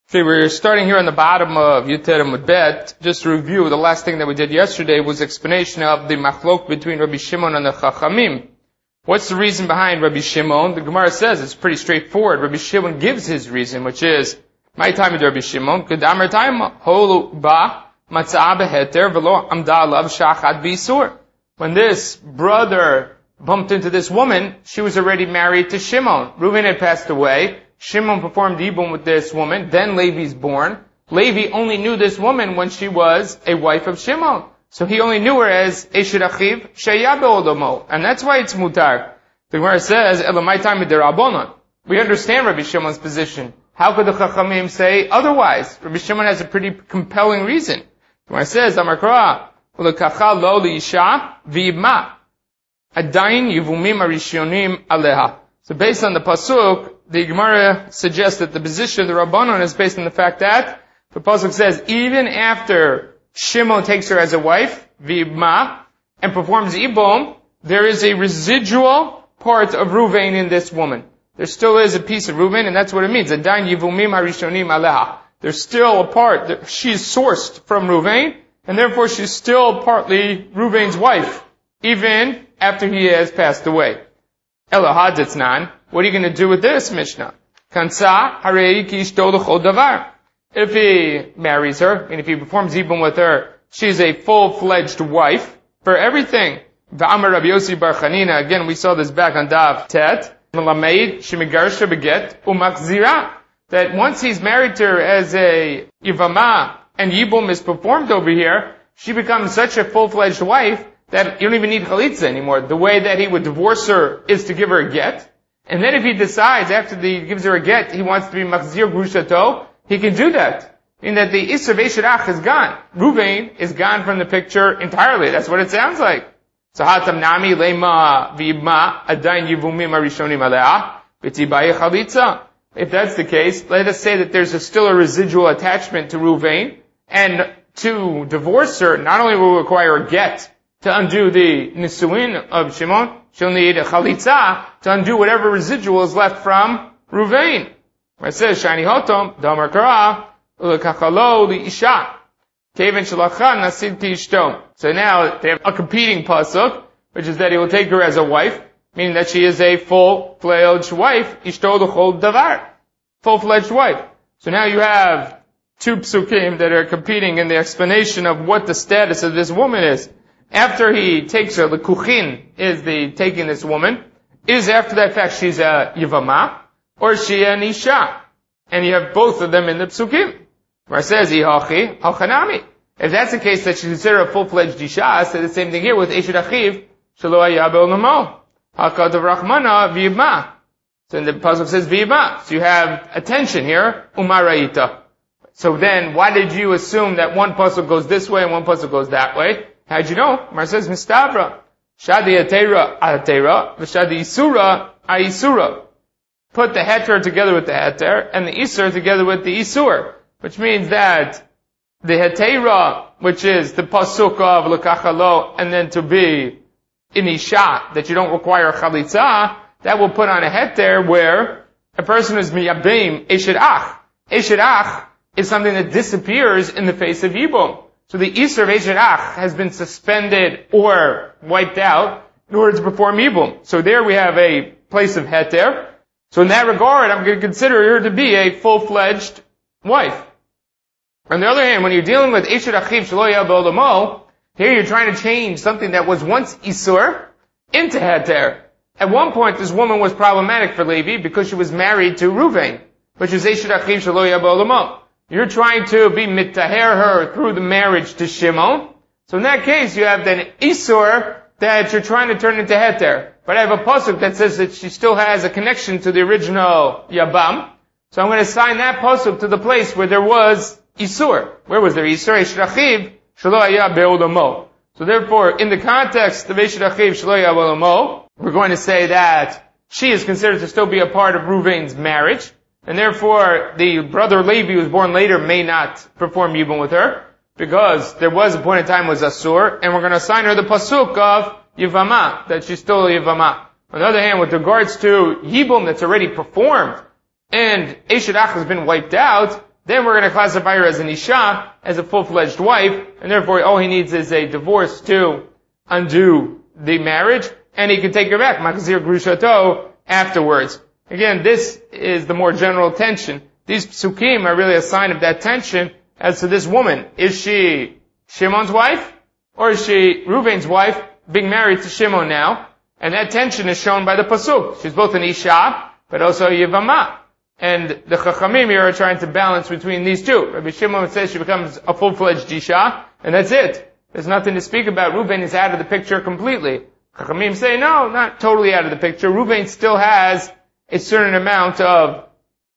Okay, we're starting here on the bottom of Yuter Amud Bet. Just to review, the last thing that we did yesterday was explanation of the machlok between Rabbi Shimon and the Chachamim. What's the reason behind Rabbi Shimon? The Gemara says it's pretty straightforward. Rabbi Shimon gives his reason, which is, my time with Rabbi Shimon, Kedamar time, holu ba, matzah beheter, velo amda alav shachad b'isur. When this brother bumped into this woman, she was already married to Shimon. Reuven had passed away. Shimon performed Yibum with this woman, then Levi's born. Levi only knew this woman when she was a wife of Shimon. So he only knew her as Eshet Achiv Sheya Be'odomo. And that's why it's mutar. The Gemara says, Elamai time Rabbanon. We understand Rabbi Shimon's position. How could the Chachamim say otherwise? Rabbi Shimon has a pretty compelling reason. The Gemara says, Amar Kra, Ulekacha lo li'isha v'ibma. Adayin yivumim arishonim aleha. So based on the pasuk, the Gemara suggests that the position of the Rabbanon is based on the fact that the pasuk says even after Shimon takes her as a wife, v'ibma, and performs ibum, there is a residual part of Ruvain in this woman. There still is a piece of Ruvain, and that's what it means. Adayin yivumim harishonim aleha. There's still a part. She's sourced from Ruvain, and therefore she's still partly Ruvain's wife, even after he has passed away. Elohaditznan. What are you going to do with this Mishnah? Kansa harei ki ishto l'chol davar. If he marries her, and if he performs Yibum with her, she's a full-fledged wife for everything. V'amar Rabbi Yossi bar Chanina. Again, we saw this back on Daf Tet. Melamed shemigarsha beget umachzira. That once he's married to her as a Yivama, and Yibum is performed over here, she becomes such a full-fledged wife that you don't even need chalitza anymore. The way that he would divorce her is to give her a get. And then if he decides, after he gives her a get, he wants to be machzir grushato, he can do that. In that the Isser Veishirach is gone. Ruvain is gone from the picture entirely. That's what it sounds like. So hatam nami lema v'ibma adayin yivumim arishonim alea v'tibaye chalitza. If that's the case, let us say that there's still a residual attachment to Ruvain, and to divorce her, not only will require a get to undo the nisuin of Shimon, she'll need a chalitza to undo whatever residual is left from Ruvain. It says, Shani hotom, damar kara, ulekachalo li'isha, keven shalacha nasinti ishto. So now they have a competing pasuk, which is that he will take her as a wife, meaning that she is a full-fledged wife, ishto l'chol davar, full-fledged wife. So now you have two psukim that are competing in the explanation of what the status of this woman is. After he takes her, the kuchin is the taking this woman, is after that fact she's a yivama, or is she an isha? And you have both of them in the psukim. Where it says, ihachi, halchanami. If that's the case that she's considered a full-fledged isha, say the same thing here with Eshet Achiv, shelo haya be'olamo. Hakatav rachmana v'yibma. So the pasuk says v'yibma. So you have attention here, umarayita. So then, why did you assume that one pasuk goes this way and one pasuk goes that way? How'd you know? Mar says, Mistavra. Shadi atera atera, v'shadi isura aisura. Put the heter together with the heter, and the isur together with the isur. Which means that the hetera, which is the pasuk of lekachalo, and then to be in isha, that you don't require chalitza, that will put on a heter where a person is miyabim eshet ach. Eshet ach is something that disappears in the face of yibum. So the Isser of Eshet Ach has been suspended or wiped out in order to perform Yibum. So there we have a place of Heter. So in that regard, I'm going to consider her to be a full-fledged wife. On the other hand, when you're dealing with Eshet Achiv Shelo Haya Be'olamo, here you're trying to change something that was once Isur into Heter. At one point, this woman was problematic for Levi because she was married to Ruvain, which is Eshet Achiv Shelo Haya Be'olamo. You're trying to be mitaher her through the marriage to Shimon. So in that case, you have then Isur that you're trying to turn into Heter. But I have a pasuk that says that she still has a connection to the original Yabam. So I'm going to assign that pasuk to the place where there was Isur. Where was there Isur? Eshet Achiv Shelo Haya Be'olamo. So therefore, in the context of Eshet Achiv Shelo Haya Be'olamo, we're going to say that she is considered to still be a part of Ruvain's marriage. And therefore, the brother Levi, who was born later, may not perform Yibum with her, because there was a point in time was Asur, and we're going to assign her the pasuk of Yivama, that she's still a Yivama. On the other hand, with regards to Yibum that's already performed, and Eshet Ach has been wiped out, then we're going to classify her as an Isha, as a full-fledged wife, and therefore all he needs is a divorce to undo the marriage, and he can take her back, Machzir Grushato, afterwards. Again, this is the more general tension. These psukim are really a sign of that tension as to this woman. Is she Shimon's wife, or is she Reuven's wife, being married to Shimon now? And that tension is shown by the pasuk. She's both an Isha, but also a Yevama. And the Chachamim here are trying to balance between these two. Rabbi Shimon says she becomes a full-fledged Isha, and that's it. There's nothing to speak about. Reuven is out of the picture completely. Chachamim say, no, not totally out of the picture. Reuven still has a certain amount of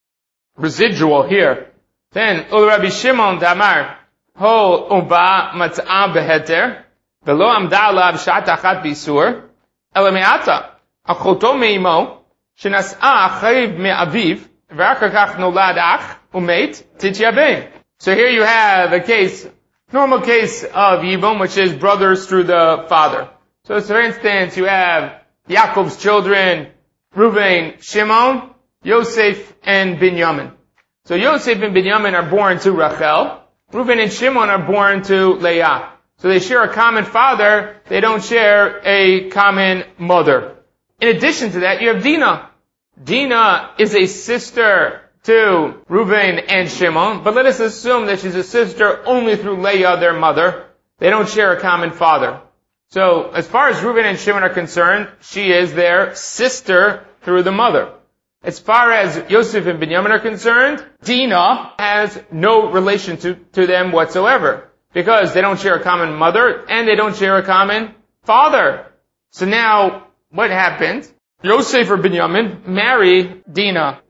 residual here. Then, Ul Rabbi Shimon Damar, Ho Uba Matzah Beheter, Velo Amda Alav Shat Achat Bisur, Ela Me'ata, Achoto Me'imo, Shenas'a Achiv Me'aviv, V'achar Kach Nolad Ach, Umeit, Tityabein. So here you have a case, normal case of Yibum, which is brothers through the father. So for instance, you have Yaakov's children, Reuven, Shimon, Yosef, and Binyamin. So Yosef and Binyamin are born to Rachel. Reuven and Shimon are born to Leah. So they share a common father, they don't share a common mother. In addition to that, you have Dinah. Dinah is a sister to Reuven and Shimon, but let us assume that she's a sister only through Leah, their mother. They don't share a common father. So, as far as Reuven and Shimon are concerned, she is their sister through the mother. As far as Yosef and Binyamin are concerned, Dinah has no relation to them whatsoever, because they don't share a common mother, and they don't share a common father. So now, what happens? Yosef or Binyamin marry Dinah.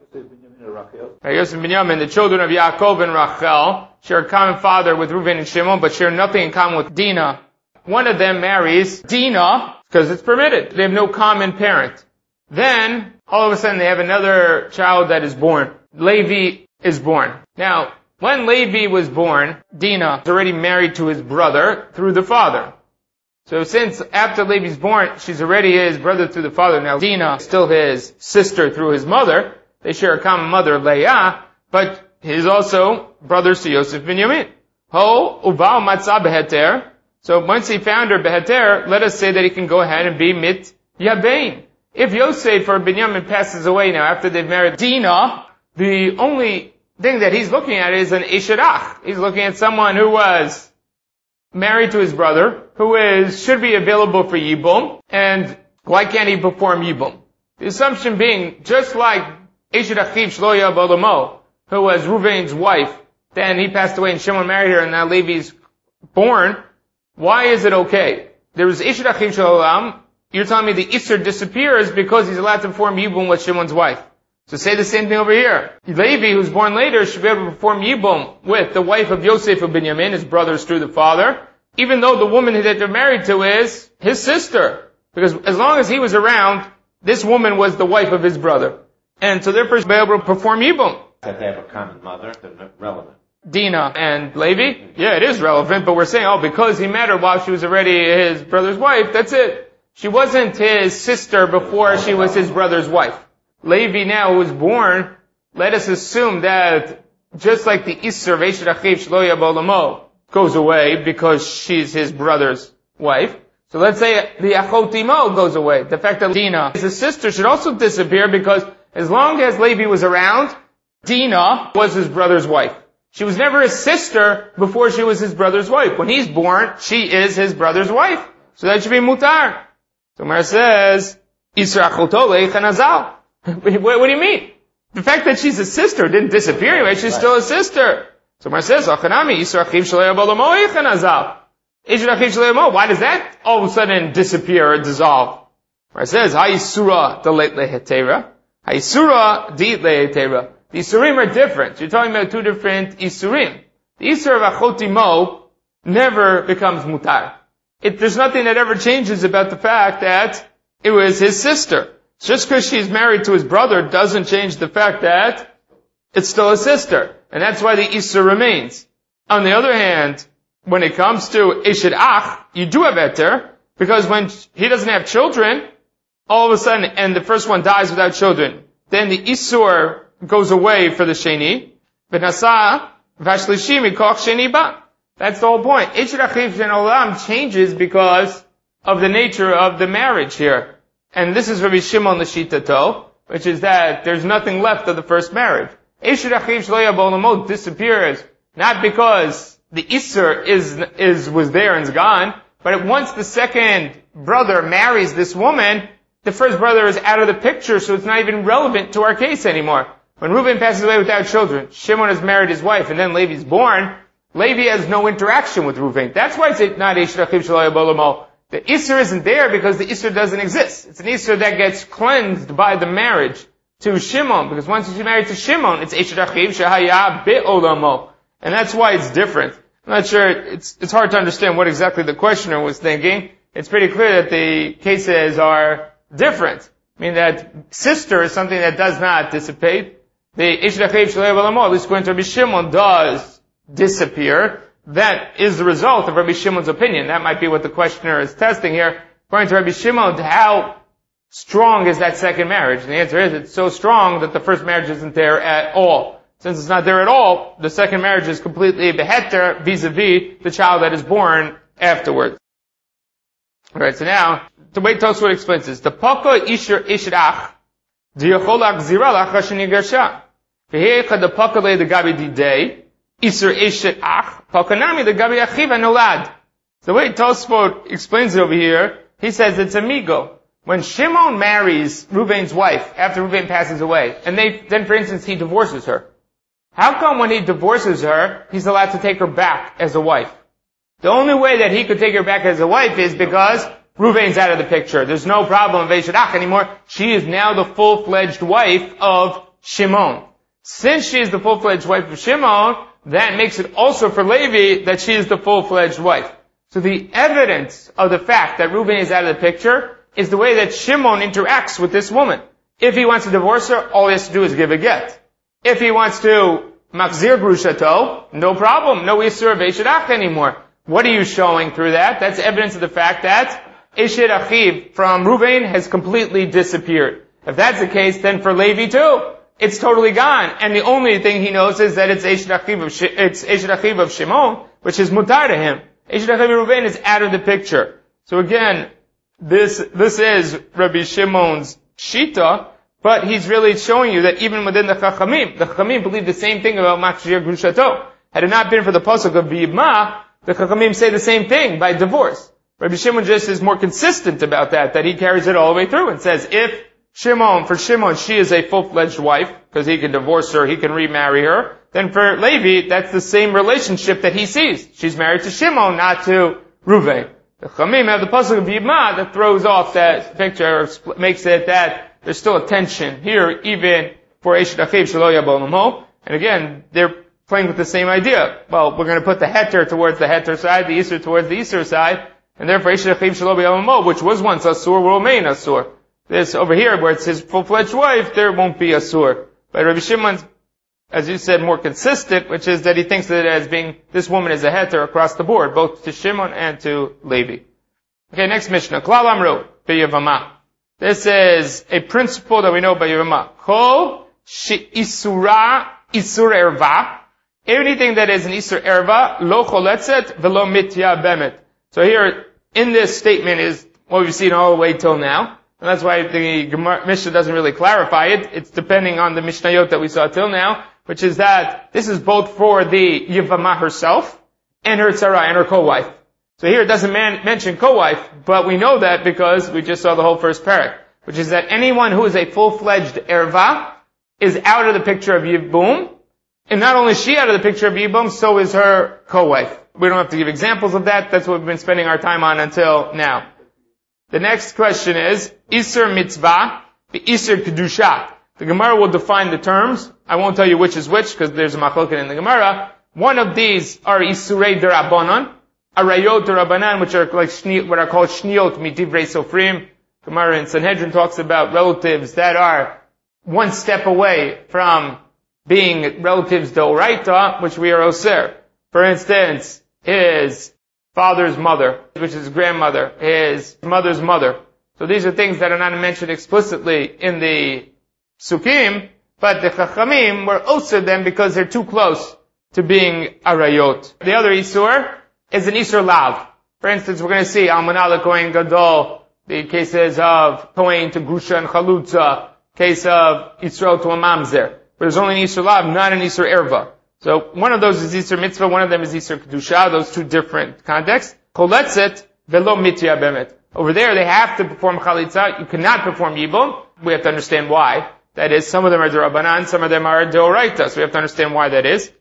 Yosef and Binyamin, the children of Yaakov and Rachel, share a common father with Reuven and Shimon, but share nothing in common with Dinah. One of them marries Dinah, because it's permitted. They have no common parent. Then, all of a sudden, they have another child that is born. Levi is born. Now, when Levi was born, Dinah was already married to his brother through the father. So since after Levi's born, she's already his brother through the father. Now, Dinah is still his sister through his mother. They share a common mother, Leah, but he's also brothers to Yosef and Binyamin. Ho, Ubal Matzah Beheter. So once he found her Beheter, let us say that he can go ahead and be Mit Yabein. If Yosef or Binyamin passes away now after they've married Dinah, the only thing that he's looking at is an Ishadach. He's looking at someone who was married to his brother, who should be available for Yibum, and why can't he perform Yibum? The assumption being, just like Ishadachiv Shloya Bolamo, who was Reuven's wife, then he passed away and Shimon married her and now Levi's born, why is it okay? There was Ishadachiv Shloam, you're telling me the Isser disappears because he's allowed to perform Yibum with Shimon's wife. So say the same thing over here. Levi, who's born later, should be able to perform Yibum with the wife of Yosef of Binyamin, his brothers through the father, even though the woman that they're married to is his sister. Because as long as he was around, this woman was the wife of his brother. And so therefore, should be able to perform Yibum. That they have a common mother, they're not relevant. Dinah and Levi? Yeah, it is relevant, but we're saying, because he met her while she was already his brother's wife, that's it. She wasn't his sister before she was his brother's wife. Levi now, who was born, let us assume that just like the Isser of Eshet Achiv Shlo Yabolamo goes away because she's his brother's wife. So let's say the Achot Imo goes away. The fact that Dinah is his sister should also disappear because as long as Levi was around, Dinah was his brother's wife. She was never his sister before she was his brother's wife. When he's born, she is his brother's wife. So that should be mutar. So Mar says, Isra Achoto Leichanazal. What do you mean? The fact that she's a sister didn't disappear anyway. She's still a sister. So Mar says, Achanami, Isra Achiv Shlo Yabolamo Leichanazal. Isra Achiv Shlo Yabolamo. Why does that all of a sudden disappear or dissolve? Mar says, Ha'isura Delet Lehetera. Ha'isura Deet Lehetera. The Isurim are different. You're talking about two different Isurim. The Isur of Achot Imo never becomes mutar. There's nothing that ever changes about the fact that it was his sister. Just because she's married to his brother doesn't change the fact that it's still a sister. And that's why the Isur remains. On the other hand, when it comes to Eshet Ach, you do have Eter, because when he doesn't have children, all of a sudden, and the first one dies without children, then the Isur goes away for the Sheni, V'nasa v'ashlishi mikoch sheni ba. That's the whole point. Eshet achiv shen olam changes because of the nature of the marriage here. And this is Rabbi Shimon l'shitato, which is that there's nothing left of the first marriage. Eshet achiv shelo yabol lamot disappears, not because the Isser was there and's gone, but once the second brother marries this woman, the first brother is out of the picture, so it's not even relevant to our case anymore. When Reuben passes away without children, Shimon has married his wife, and then Levi's born, Levi has no interaction with Reuben. That's why it's not Eshet achiv shelo yabol lamot. The Isser isn't there because the Isser doesn't exist. It's an Isser that gets cleansed by the marriage to Shimon, because once she's married to Shimon, it's Eshet achiv shehaya be'olamo. And that's why it's different. I'm not sure, it's hard to understand what exactly the questioner was thinking. It's pretty clear that the cases are different. I mean that sister is something that does not dissipate. The Eshet achiv shelo yabol, at least according to Rabbi Shimon, does disappear. That is the result of Rabbi Shimon's opinion. That might be what the questioner is testing here. According to Rabbi Shimon, how strong is that second marriage? And the answer is it's so strong that the first marriage isn't there at all. Since it's not there at all, the second marriage is completely beheter vis-a-vis the child that is born afterwards. Alright, so now, the way Tosfot explains this, the poko ishir ishirach, diyachol achzira lach hashani gersha. V'heicha the poko le the gabi didei, Isur Eshet Ach, Pakanami the Gabi Achiv Anolad. The way Tosfot explains it over here, he says it's amigo. When Shimon marries Reuben's wife after Reuben passes away, and then for instance he divorces her, how come when he divorces her, he's allowed to take her back as a wife? The only way that he could take her back as a wife is because Reuben's out of the picture. There's no problem of Eshet Ach anymore. She is now the full-fledged wife of Shimon. Since she is the full-fledged wife of Shimon, that makes it also for Levi that she is the full-fledged wife. So the evidence of the fact that Reuben is out of the picture is the way that Shimon interacts with this woman. If he wants to divorce her, all he has to do is give a get. If he wants to machzir grushato, no problem, no isur of Eshet Ach anymore. What are you showing through that? That's evidence of the fact that Eshet Achiv from Reuben has completely disappeared. If that's the case, then for Levi too, it's totally gone. And the only thing he knows is that it's Eshet Achiv of Shimon, which is mutar to him. Eshet Achiv of Reuben is out of the picture. So again, this is Rabbi Shimon's shita, but he's really showing you that even within the Chachamim believe the same thing about machzir grushato. Had it not been for the pasuk of V'yibma, the Chachamim say the same thing by divorce. Rabbi Shimon just is more consistent about that he carries it all the way through and says if for Shimon, she is a full-fledged wife, because he can divorce her, he can remarry her. Then for Levi, that's the same relationship that he sees. She's married to Shimon, not to Reuven. The Chamim have the pasuk of Yibma that throws off that picture, makes it that there's still a tension here, even for Eshet Achiv shelo yabol lamo. And again, they're playing with the same idea. Well, we're going to put the heter towards the heter side, the Isser towards the Isser side, and therefore Eshet Achiv shelo yabol lamo, which was once Asur, will remain Asur. This over here, where it's his full-fledged wife, there won't be a sur. But Rabbi Shimon's, as you said, more consistent, which is that he thinks that as being, this woman is a heter across the board, both to Shimon and to Levi. Okay, next Mishnah. Klal Amru, B'Yavama. This is a principle that we know by Yavama. Kol she'isura isur erva. Anything that is an isur erva, lo choletzet velo mitya bemet. So here, in this statement is what we've seen all the way till now. And that's why the Mishnah doesn't really clarify it. It's depending on the Mishnayot that we saw till now, which is that this is both for the Yivama herself and her tzara and her co-wife. So here it doesn't mention co-wife, but we know that because we just saw the whole first parak, which is that anyone who is a full-fledged erva is out of the picture of Yibum, and not only is she out of the picture of Yibum, so is her co-wife. We don't have to give examples of that. That's what we've been spending our time on until now. The next question is, Isur mitzvah, Isur kedusha. The Gemara will define the terms. I won't tell you which is which, because there's a machloket in the Gemara. One of these are Isurei derabanan, Arayot derabanan, which are like what are called shniot midivrei sofrim. Gemara in Sanhedrin talks about relatives that are one step away from being relatives d'oraita, which we are oser. For instance, his father's mother, which is his grandmother, his mother's mother. So these are things that are not mentioned explicitly in the Sukkim, But the Chachamim were also them because they're too close to being arayot. The other Isur is an Isur Lav. For instance, we're going to see Almanah LeKohen Gadol, the cases of Kohen to Grusha and Chalutza, case of Yisrael to a Mamzer. But there's only an Isur Lav, not an Isur Erva. So one of those is Isur Mitzvah, one of them is Isur Kedusha, those two different contexts. Choletzet velo mitya bemet. Over there they have to perform Chalitza, you cannot perform Yibum. We have to understand why. That is, some of them are D'Rabbanan, some of them are D'Oraita, so we have to understand why that is.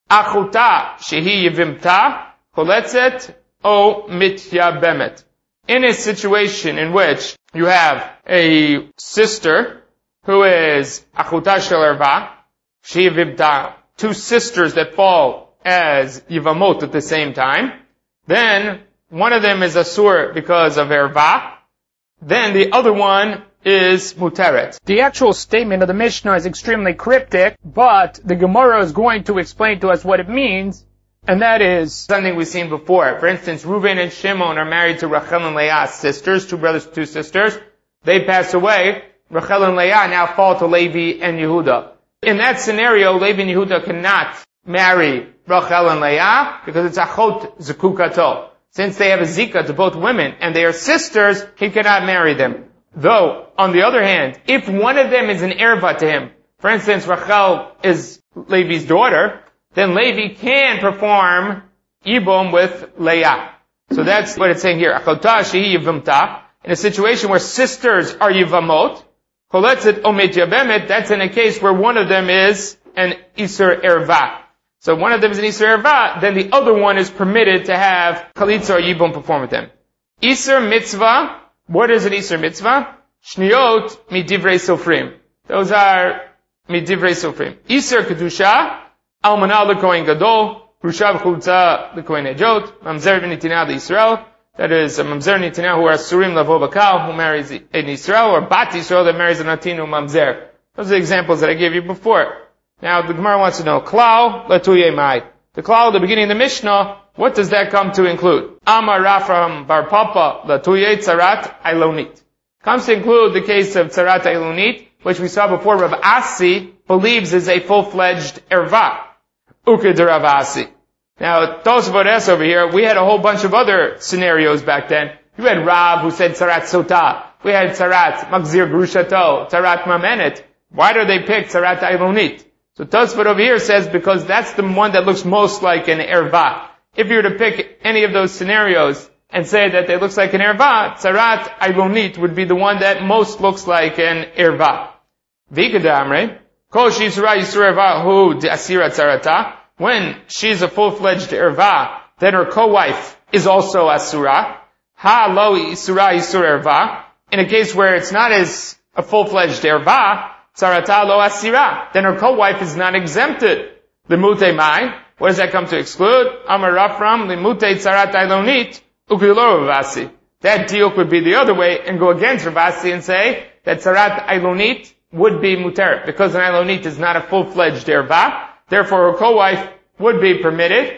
Achuta shehi yivimta, choletzet o mitya bemet. In a situation in which you have a sister who is achuta shel erva, shehi yivimta, two sisters that fall as yivamot at the same time, then one of them is asur because of erva, then the other one is muteret. The actual statement of the Mishnah is extremely cryptic, but the Gemara is going to explain to us what it means, and that is something we've seen before. For instance, Reuven and Shimon are married to Rachel and Leah, sisters, two brothers, two sisters. They pass away. Rachel and Leah now fall to Levi and Yehuda. In that scenario, Levi and Yehuda cannot marry Rachel and Leah because it's achot zekukato. Since they have a zika to both women and they are sisters, he cannot marry them. Though, on the other hand, if one of them is an erva to him, for instance, Rachel is Levi's daughter, then Levi can perform Yibum with Leah. So that's what it's saying here. Achota shehi yivamta. In a situation where sisters are yivamot, choletzet omet yabemet, that's in a case where one of them is an Isur erva. So one of them is an Isur erva, then the other one is permitted to have Chalitza or Yibum perform with them. Isur mitzvah. What is an Isur mitzvah? Shniot midivrei sofrim. Those are midivrei sofrim. Isur kedusha, almanah lekohen gadol, grusha v'chulza lekohen ejot, mamzer v'nitina l'Yisrael. That is, a mamzer nitina who are surim lavo bakal, who marries an Yisrael, or bat Yisrael that marries a natinu mamzer. Those are the examples that I gave you before. Now the Gemara wants to know, klal latuye mai. The klal at the beginning of the Mishnah, what does that come to include? Amar Rafram bar Papa latuye tzarat ailonit. Comes to include the case of tzarat ailonit, which we saw before Rav Asi believes is a full-fledged erva. Uked Rav Asi. Now, Tosafot S over here, we had a whole bunch of other scenarios back then. You had Rav who said tzarat sota. We had tzarat magzir grushato, tzarat mamenet. Why do they pick tzarat ailonit? So Tosafot over here says because that's the one that looks most like an erva. If you were to pick any of those scenarios and say that it looks like an erva, tzarat ailonit would be the one that most looks like an erva. V'ikadamre, kol she'isura yisur erva hu de'asira tzarata. When she's a full-fledged erva, then her co-wife is also asura. Ha lo yisura yisur erva. In a case where it's not as a full-fledged erva, tzarata lo asira, then her co-wife is not exempted. Limute mai. What does that come to exclude? Amar Rafram limute tzarat ailonit ukilor Ravasi. That deal could be the other way and go against Ravasi and say that tzarat ailonit would be muter because an ailonit is not a full-fledged erva. Therefore, her co-wife would be permitted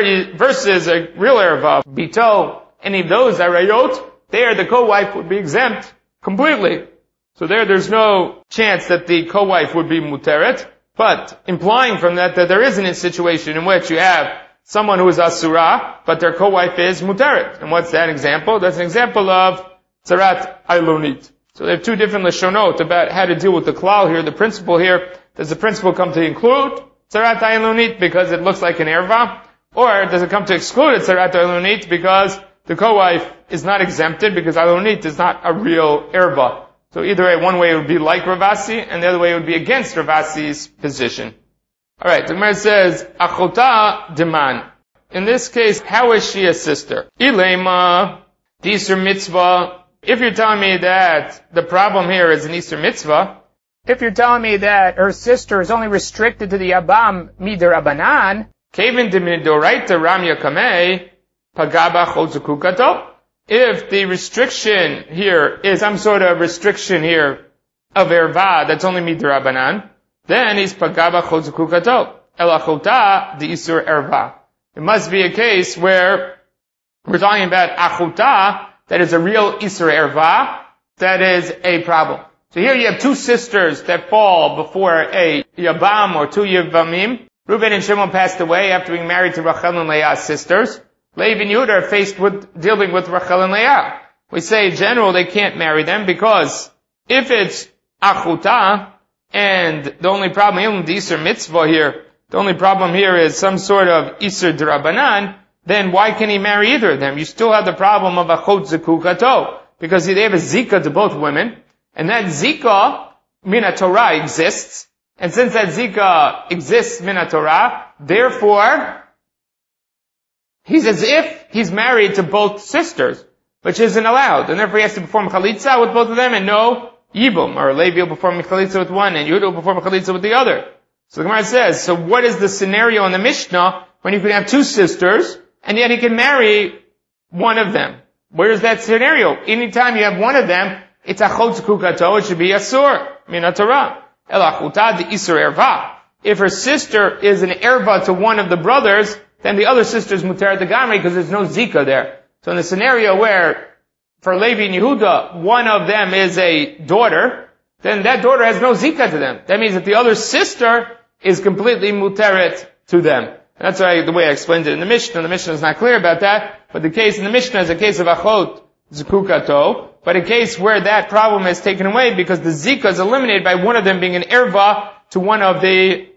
versus a real erva, bito, any of those arayot. There, the co-wife would be exempt completely. So there's no chance that the co-wife would be muteret. But implying from that there isn't a situation in which you have someone who is asura, but their co-wife is muteret. And what's that example? That's an example of tzarat ailonit. So they have two different lashonot about how to deal with the klal here. The principle here, does the principle come to include tzarat ailonit because it looks like an erva? Or does it come to exclude tzarat ailonit because the co-wife is not exempted because ailonit is not a real erva? So either way, one way it would be like Ravasi, and the other way it would be against Ravasi's position. Alright, the Gemara says, Achota deman. In this case, how is she a sister? Ilema, Isur mitzvah. If you're telling me that the problem here is an Isur mitzvah, if you're telling me that her sister is only restricted to the Abam midirabanan, Kevin de midoraita ramya kamei, pagaba chodzukukato. If the restriction here is some sort of restriction here of erva that's only midrabanan, then he's pagaba chodzukukato. Elachota the isur erva. It must be a case where we're talking about achota that is a real isur erva that is a problem. So here you have two sisters that fall before a Yavam or two Yavamim. Reuben and Shimon passed away after being married to Rachel and Leah's sisters. Levi and Yehuda are faced with dealing with Rachel and Leah. We say in general they can't marry them because if it's Achuta, and the only problem, the Isser Mitzvah here, the only problem here is some sort of Isser D'Rabanan, then why can he marry either of them? You still have the problem of Achot Zekukato, because they have a Zika to both women, and that Zika, Mina Torah, exists, and since that Zika exists, Mina Torah, therefore, he's as if he's married to both sisters, which isn't allowed, and therefore he has to perform Chalitza with both of them, and no Yibum, or Levi will perform Chalitza with one, and Yehuda will perform Chalitza with the other. So the Gemara says, so what is the scenario in the Mishnah when you can have two sisters, and yet he can marry one of them? Where is that scenario? Anytime you have one of them, it's Achot Zekukato, it should be Asur, Min Torah. El Achuta de Isur Erva. If her sister is an Erva to one of the brothers, then the other sister is Mutar de Gamri, because there's no Zika there. So in the scenario where for Levi and Yehuda, one of them is a daughter, then that daughter has no zika to them. That means that the other sister is completely muteret to them. And that's the way I explained it in the Mishnah. The Mishnah is not clear about that, but the case in the Mishnah is a case of Achot Zekukato, but a case where that problem is taken away because the zika is eliminated by one of them being an erva to one of the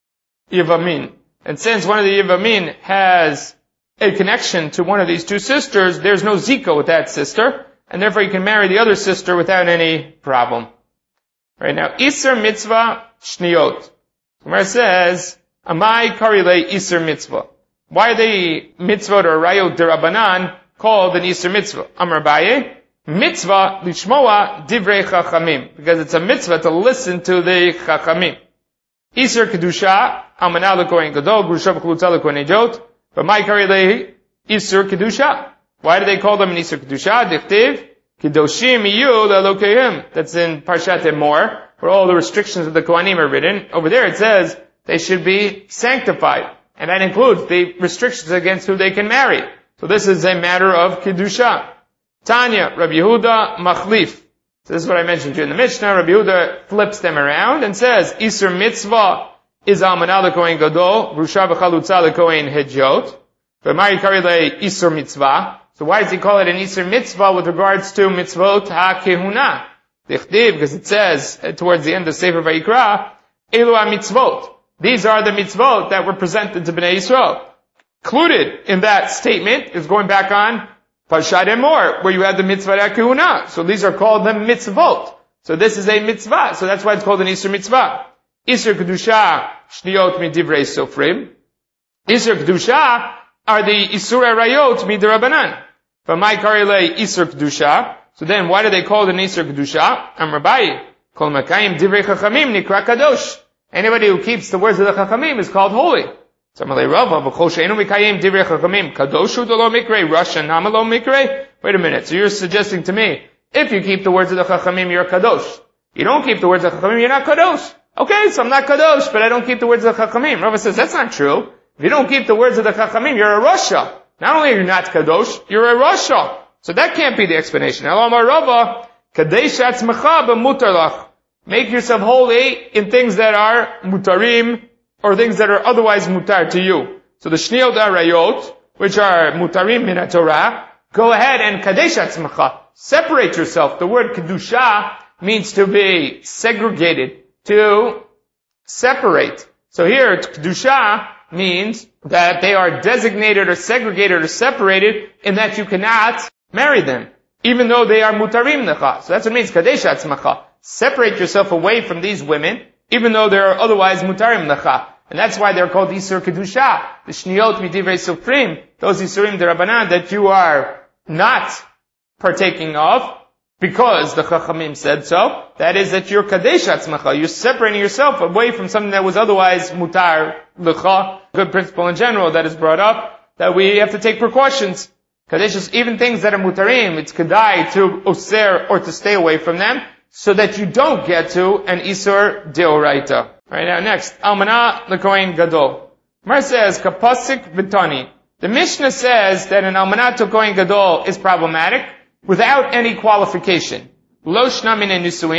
Yavamin. And since one of the Yavamin has a connection to one of these two sisters, there's no zika with that sister, and therefore you can marry the other sister without any problem. Right now, Isser Mitzvah Shniot. Gemara says, Amai Karile Isser Mitzvah. Why are the mitzvot or rayot derabanan called an Isser Mitzvah? Amar Abaye, Mitzvah Lishmoa Divrei Chachamim. Because it's a mitzvah to listen to the Chachamim. Isser Kedusha, Almanah L'Kohen Gadol, Grusha V'Chlutza L'Kohen Ejot. But my Karile Isur Kedusha. Why do they call them an Isur Kedusha? Dichtiv Kedoshim Iyu L'Elokeim. That's in Parshat Emor, where all the restrictions of the Kohanim are written. Over there it says they should be sanctified, and that includes the restrictions against who they can marry. So this is a matter of Kedusha. Tanya, Rabbi Yehuda Machlif. So this is what I mentioned to you in the Mishnah. Rabbi Yehuda flips them around and says Isur Mitzvah is Almanah L'Kohen Gadol, Grusha V'Chalutza L'Kohen Hedjot. But Mari Karile Isur Mitzvah. So why does he call it an Isur Mitzvah with regards to Mitzvot HaKehuna? Dichtiv, because it says towards the end of Sefer Vayikra, Elu HaMitzvot. These are the mitzvot that were presented to Bnei Yisrael. Included in that statement is going back on Parshat Emor, where you have the Mitzvah HaKehuna. So these are called the mitzvot. So this is a mitzvah. So that's why it's called an Isur Mitzvah. Isur Kedusha Shniot Midivrei Sofrim. Isur Kedusha are the Isur Rayot Midirabanan. But my Karile Isur Kedusha. So then why do they call it an Isur Kedusha? Amar Abaye, Kol Makayim Divrei Chachamim Nikra Kadosh. Anybody who keeps the words of the Chachamim is called holy. So Amalei Rava, V'chol She'enu Mikayim Divrei Chachamim Kadoshu Delo Mikre, Rosh Hashanah Lo Mikre. Wait a minute. So you're suggesting to me, if you keep the words of the Chachamim, you're a Kadosh. You don't keep the words of the Chachamim, you're not Kadosh. Okay, so I'm not Kadosh, but I don't keep the words of the Chachamim. Rava says, that's not true. If you don't keep the words of the Chachamim, you're a Rasha. Not only are you not Kadosh, you're a Rasha. So that can't be the explanation. Elamar Rava, Kadesh Atzmecha b'mutar lach. Make yourself holy in things that are mutarim, or things that are otherwise mutar to you. So the Shniot Arayot, which are mutarim min Torah, go ahead and Kadesh Atzmecha. Separate yourself. The word Kedusha means to be segregated. To separate. So here, Kedusha means that they are designated or segregated or separated in that you cannot marry them, even though they are mutarim necha. So that's what it means, Kadesh Atzmacha. Separate yourself away from these women, even though they are otherwise mutarim necha. And that's why they're called Isur Kedusha, the Shniot Midivrei Sofrim, those Isurim D'Rabanan that you are not partaking of, because the Chachamim said so. That is that you're Kadesh Atzmacha. You're separating yourself away from something that was otherwise mutar l'cha. Good principle in general that is brought up, that we have to take precautions. Kadesh is even things that are mutarim. It's kedai to oser or to stay away from them, so that you don't get to an Isur Deoraita. Right now, next. Almanah L'Kohen Gadol. Mar says, Kapasik V'tani. The Mishnah says that an Almanah L'Kohen Gadol is problematic, without any qualification. Lo shna min nisuim,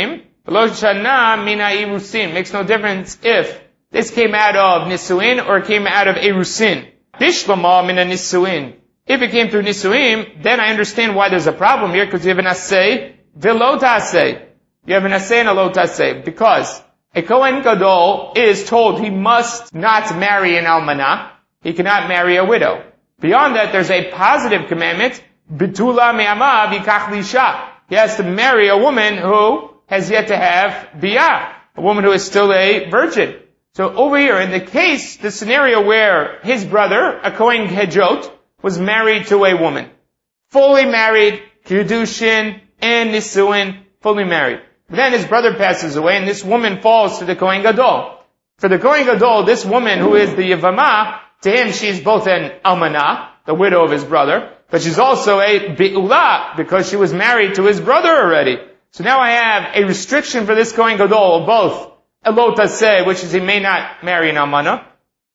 V'lo shana mina irusin. Makes no difference if this came out of nisuin or it came out of erusin. Bishlama mina nisuin. If it came through nisuim, then I understand why there's a problem here, because you have an asay, v'lo tasay. You have an asay and a lo tasay. Because a Kohen Gadol is told he must not marry an almanah. He cannot marry a widow. Beyond that, there's a positive commandment, bitula me'ama v'ikach lisha. He has to marry a woman who has yet to have biyah, a woman who is still a virgin. So over here, in the case, the scenario where his brother, a Kohen Hedjot, was married to a woman. Fully married, Kiddushin and Nisuin, fully married. Then his brother passes away and this woman falls to the Kohen Gadol. For the Kohen Gadol, this woman who is the Yevamah, to him she's both an Almanah, the widow of his brother, but she's also a Be'ulah, because she was married to his brother already. So now I have a restriction for this Kohen Gadol, both a lo taseh, which is he may not marry an Almanah,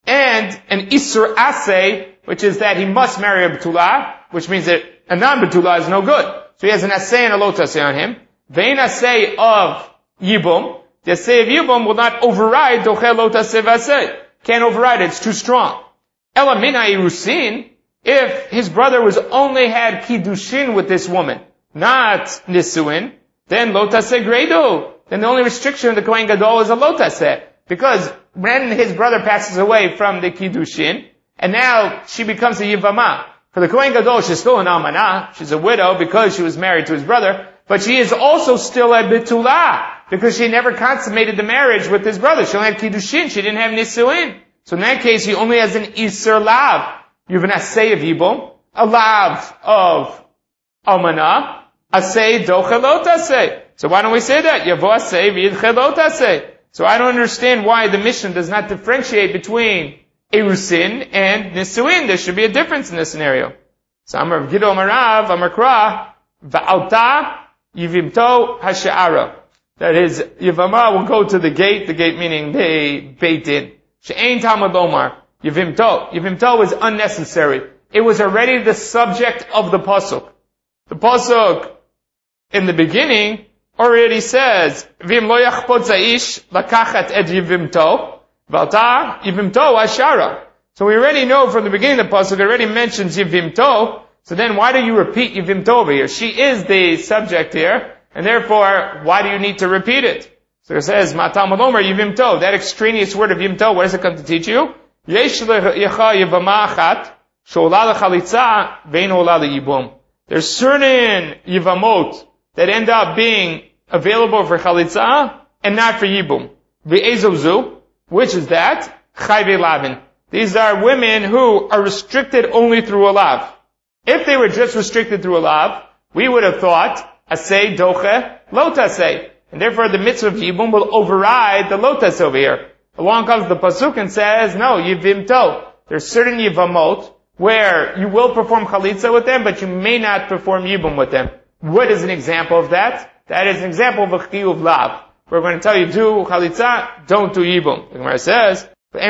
and an Isur Aseh, which is that he must marry a Betulah, which means that a non-Betulah is no good. So he has an Aseh and a lo taseh on him. Vein Aseh of Yibum, the Aseh of Yibum will not override Dochel lo taseh v'aseh. Can't override it, it's too strong. Ela mina irusin, if his brother was only had Kiddushin with this woman, not Nisuin, then lo taseh gredo. Then the only restriction of the Kohen Gadol is a lo taseh. Because when his brother passes away from the Kiddushin, and now she becomes a Yivamah. For the Kohen Gadol, she's still an Almanah. She's a widow because she was married to his brother. But she is also still a Betulah, because she never consummated the marriage with his brother. She only had Kiddushin, she didn't have Nisuin. So in that case, he only has an Isur Lav. You have an Aseh of Yibum, a Lav of Almanah, Aseh Dochel lo taseh. So why don't we say that? Yavo Aseh v'yidchel lo taseh. So I don't understand why the Mishnah does not differentiate between Erusin and Nisuin. There should be a difference in this scenario. So Amar Gidol Marav, Amar Kra, Va'alta Yivimto Hasha'ara. That is, Yivamah will go to the gate meaning the Beit Din. She'ein Talmud Lomar. Yivimto. Yivimto was unnecessary. It was already the subject of the Pasuk. The Pasuk, in the beginning, already says, Vim lo yachpot za'ish lakachat et Yivimto. Valta Yivimto Ashara. So we already know from the beginning of the Pasuk, it already mentions Yivimto. So then why do you repeat Yivimto over here? She is the subject here, and therefore, why do you need to repeat it? So it says, Matam Alomer Yivimto, that extraneous word of Yivimto, what does it come to teach you? Yesh lecha Yivama achat, she'ola lechalitza, ve'en ola leyibum. There's certain Yivamot that end up being available for chalitza, and not for yibum. Ve'ezozu, which is that? Chayve lavin. These are women who are restricted only through a lav. If they were just restricted through a lav, we would have thought, asay doche, lo taseh. And therefore the mitzvah of yibum will override the lo taseh over here. Along comes the pasuk and says, no, yivimto. There's certain yivamot where you will perform chalitza with them, but you may not perform yibum with them. What is an example of that? That is an example of a chiyuv lav. We're going to tell you, do chalitza, don't do yibum. The Gemara says,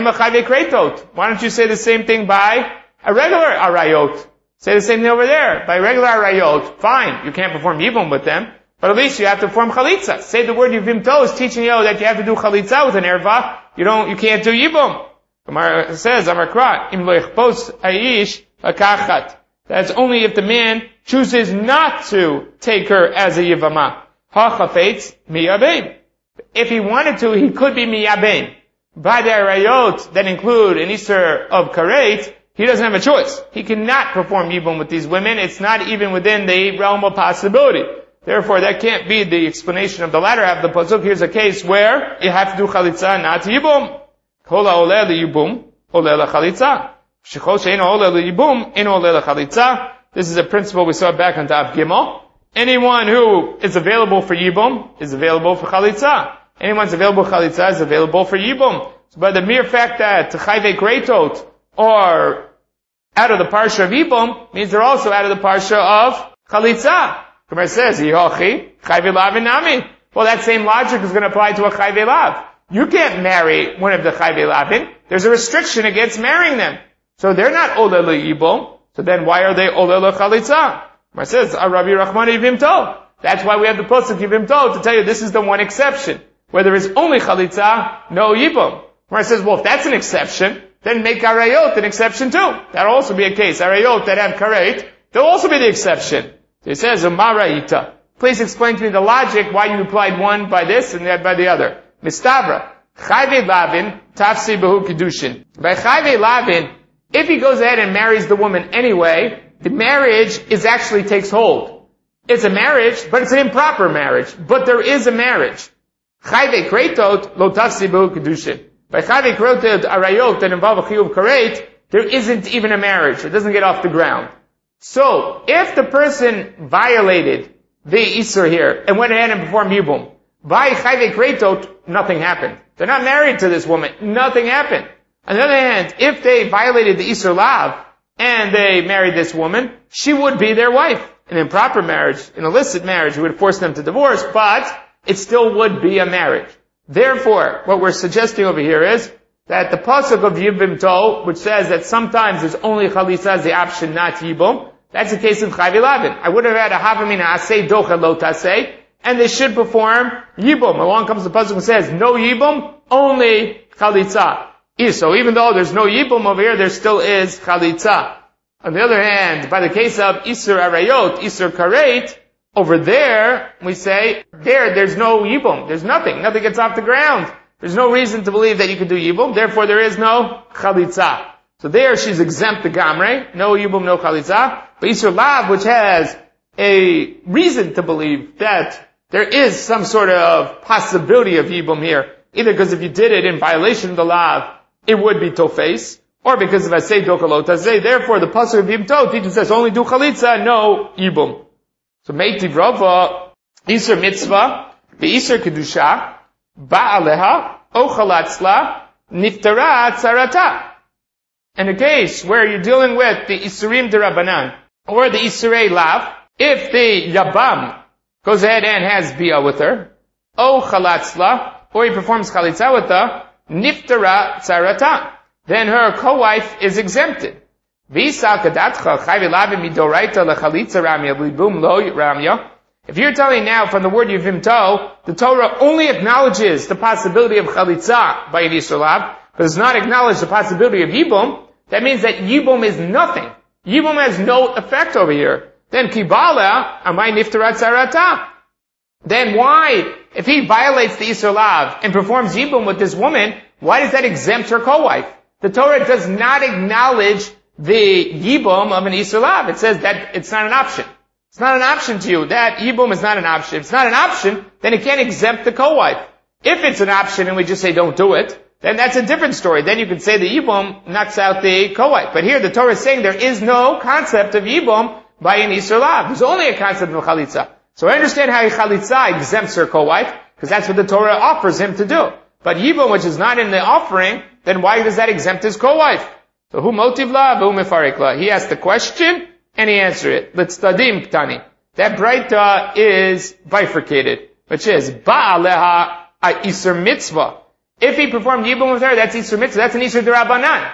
why don't you say the same thing by a regular arayot? Say the same thing over there. By regular arayot, fine, you can't perform yibum with them, but at least you have to perform chalitza. Say the word yivimto is teaching you that you have to do chalitza with an erva. You can't do yibum. Gemara says, Amar Kra, im lo yichpos aish lakachat. That's only if the man chooses not to take her as a yivamah. Ha chafetz miyabein. If he wanted to, he could be miyabein. By the arayot that include an Isur of karet, he doesn't have a choice. He cannot perform yibum with these women. It's not even within the realm of possibility. Therefore, that can't be the explanation of the latter half of the pasuk. Here's a case where you have to do chalitza, not yibum. Kol ha'oleh liyibum, oleh lechalitza. Shechol she'eino oleh liyibum, eino oleh lechalitza. This is a principle we saw back on Daf Gimel. Anyone who is available for yibum is available for chalitza. Anyone's available for chalitza is available for yibum. So by the mere fact that chayve kreitot are out of the parsha of yibum means they're also out of the parsha of chalitza. Gemara says, Yihochi, chayve lavin nami. Well, that same logic is going to apply to a chayve lav. You can't marry one of the chayve lavin. There's a restriction against marrying them. So they're not oleh yibum. So then why are they oleh chalitza? Gemara says, Rabbi Rachman yivimto. That's why we have the pasuk Yibum Tov to tell you this is the one exception. Where there is only chalitza, no yibum. Where it says, well, if that's an exception, then make arayot an exception too. That'll also be a case. Arayot that have karet, they'll also be the exception. So it says, Umaraita. Please explain to me the logic why you applied one by this and that by the other. Mistabra. Chayve lavin, tafsi behu kedushin. By chayve lavin, if he goes ahead and marries the woman anyway, the marriage actually takes hold. It's a marriage, but it's an improper marriage. But there is a marriage. Chayve kretot lo tafsi behu kedushin. By chayve kretot arayot that involve a chiyuv karet, there isn't even a marriage. It doesn't get off the ground. So, if the person violated the Isur here and went ahead and performed Yibum, by chayve kretot, nothing happened. They're not married to this woman. Nothing happened. On the other hand, if they violated the Isur Lav and they married this woman, she would be their wife. An improper marriage, an illicit marriage, would force them to divorce, but it still would be a marriage. Therefore, what we're suggesting over here is that the pasuk of Yibum Tov, which says that sometimes there's only chalitza as the option, not Yibum, that's the case of Chayve Lavin. I would have had a Havamina Aseh Docha Lo Taseh, and they should perform Yibum. Along comes the pasuk and says, no Yibum, only Chalitza. So even though there's no Yibum over here, there still is Chalitza. On the other hand, by the case of Isur Arayot, Isur Karet, over there, we say, there's no Yibum. There's nothing. Nothing gets off the ground. There's no reason to believe that you can do Yibum. Therefore, there is no Chalitza. So there, she's exempt the Gamre. No Yibum, no Chalitza. But Isur Lav, which has a reason to believe that there is some sort of possibility of Yibum here, either because if you did it in violation of the Lav, it would be Tofes, or because if I say Dokalot Tazeh, therefore the pasuk of Yibum Tov teaches us only do Chalitza, no Yibum. So Meitiv Rava, Isur Mitzvah, Isur Kedusha, Ba'aleha, Ochalatzla, Niftara Tzarata. In a case where you're dealing with the Isurim Derabanan, or the Isurei Lav, if the Yabam goes ahead and has Bia with her, Ochalatzla, or he performs Chalitza with her, Niftara Tzarata. Then her co-wife is exempted. If you're telling now from the word Yibum Tov, the Torah only acknowledges the possibility of Chalitza by an Isur Lav, but does not acknowledge the possibility of Yibum, that means that Yibum is nothing. Yibum has no effect over here. Then Kibala, Amai Niftara Tzarata. Then why, if he violates the Isur Lav and performs Yibum with this woman, why does that exempt her co-wife? The Torah does not acknowledge the Yibum of an Isur Lav. It says that it's not an option. It's not an option to you. That Yibum is not an option. If it's not an option, then it can't exempt the co-wife. If it's an option and we just say don't do it, then that's a different story. Then you can say the Yibum knocks out the co-wife. But here the Torah is saying there is no concept of Yibum by an Isur Lav. There's only a concept of Chalitza. So I understand how Chalitza exempts her co-wife, because that's what the Torah offers him to do. But Yibum, which is not in the offering, then why does that exempt his co-wife? So who motiv la, who mefarik la? He asked the question, and he answered it. Let's tadim ktani. That Braita is bifurcated, which is ba'aleha a Isur mitzvah. If he performed Yibum with her, that's Isur mitzvah. That's an Isur derabanan.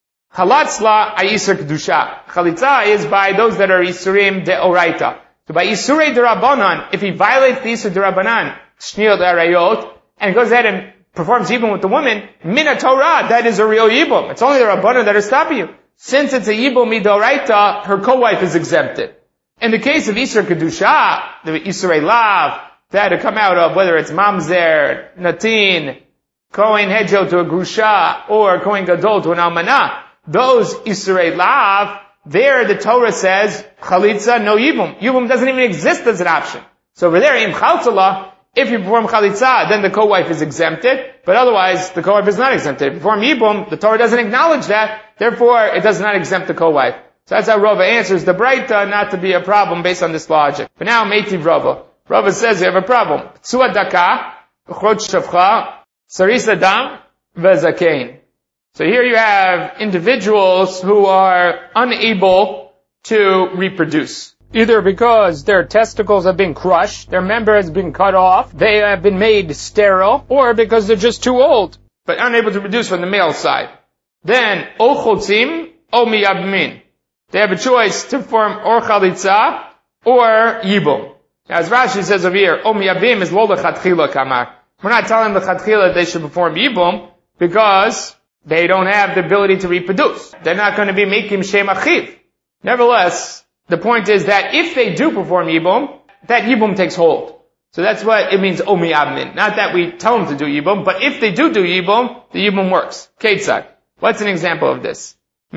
Chalatzla a Isur kedusha. Chalitza is by those that are Isurim deoraita. So by Isurei derabanan, if he violates the Isur derabanan, shniyot arayot, and goes ahead and performs Yibum with the woman, Mina Torah, that is a real Yibum. It's only the Rabbanan that are stopping you. Since it's a Yibum midoraita, her co-wife is exempted. In the case of Isur Kedusha, the Isurei Lav, that had to come out of whether it's Mamzer, Natin, Kohen Hedjo to a Grusha, or Kohen Gadol to an Almanah, those Isurei Lav, there the Torah says, Chalitza, no Yibum. Yibum doesn't even exist as an option. So over there, Im Chaltala, if you perform Chalitza, then the co-wife is exempted, but otherwise, the co-wife is not exempted. If you perform Yibum, the Torah doesn't acknowledge that, therefore, it does not exempt the co-wife. So that's how Rava answers the Braita not to be a problem based on this logic. But now, Meitiv Rava. Rava says you have a problem. Ptsua daka, Uchrot Shavcha, Saris Adam, Vezakein. So here you have individuals who are unable to reproduce. Either because their testicles have been crushed, their member has been cut off, they have been made sterile, or because they're just too old, but unable to produce from the male side. Then, o chotzim, o miyabmin. They have a choice to form or chalitza, or yibum. Now, as Rashi says over here, Om Yabim is lo lechatchila kamar. We're not telling them lechatchila that they should perform Yibum because they don't have the ability to reproduce. They're not going to be making Shem Achiv. Nevertheless, the point is that if they do perform Yibum, that Yibum takes hold. So that's what it means, Omi Abmin. Not that we tell them to do Yibum, but if they do Yibum, the Yibum works. Ketzak. What's an example of this?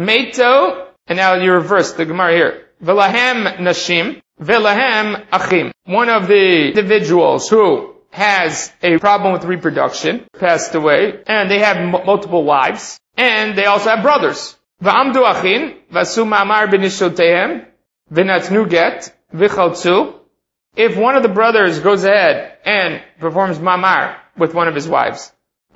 Meito, and now you reverse the Gemara here. Velahem Nashim, Velahem Achim. One of the individuals who has a problem with reproduction, passed away, and they have multiple wives, and they also have brothers. V'amdu Achin, Vasu Ma'amar B'nishotehem, V'natnu Get, V'chaltzu. If one of the brothers goes ahead and performs mamar with one of his wives,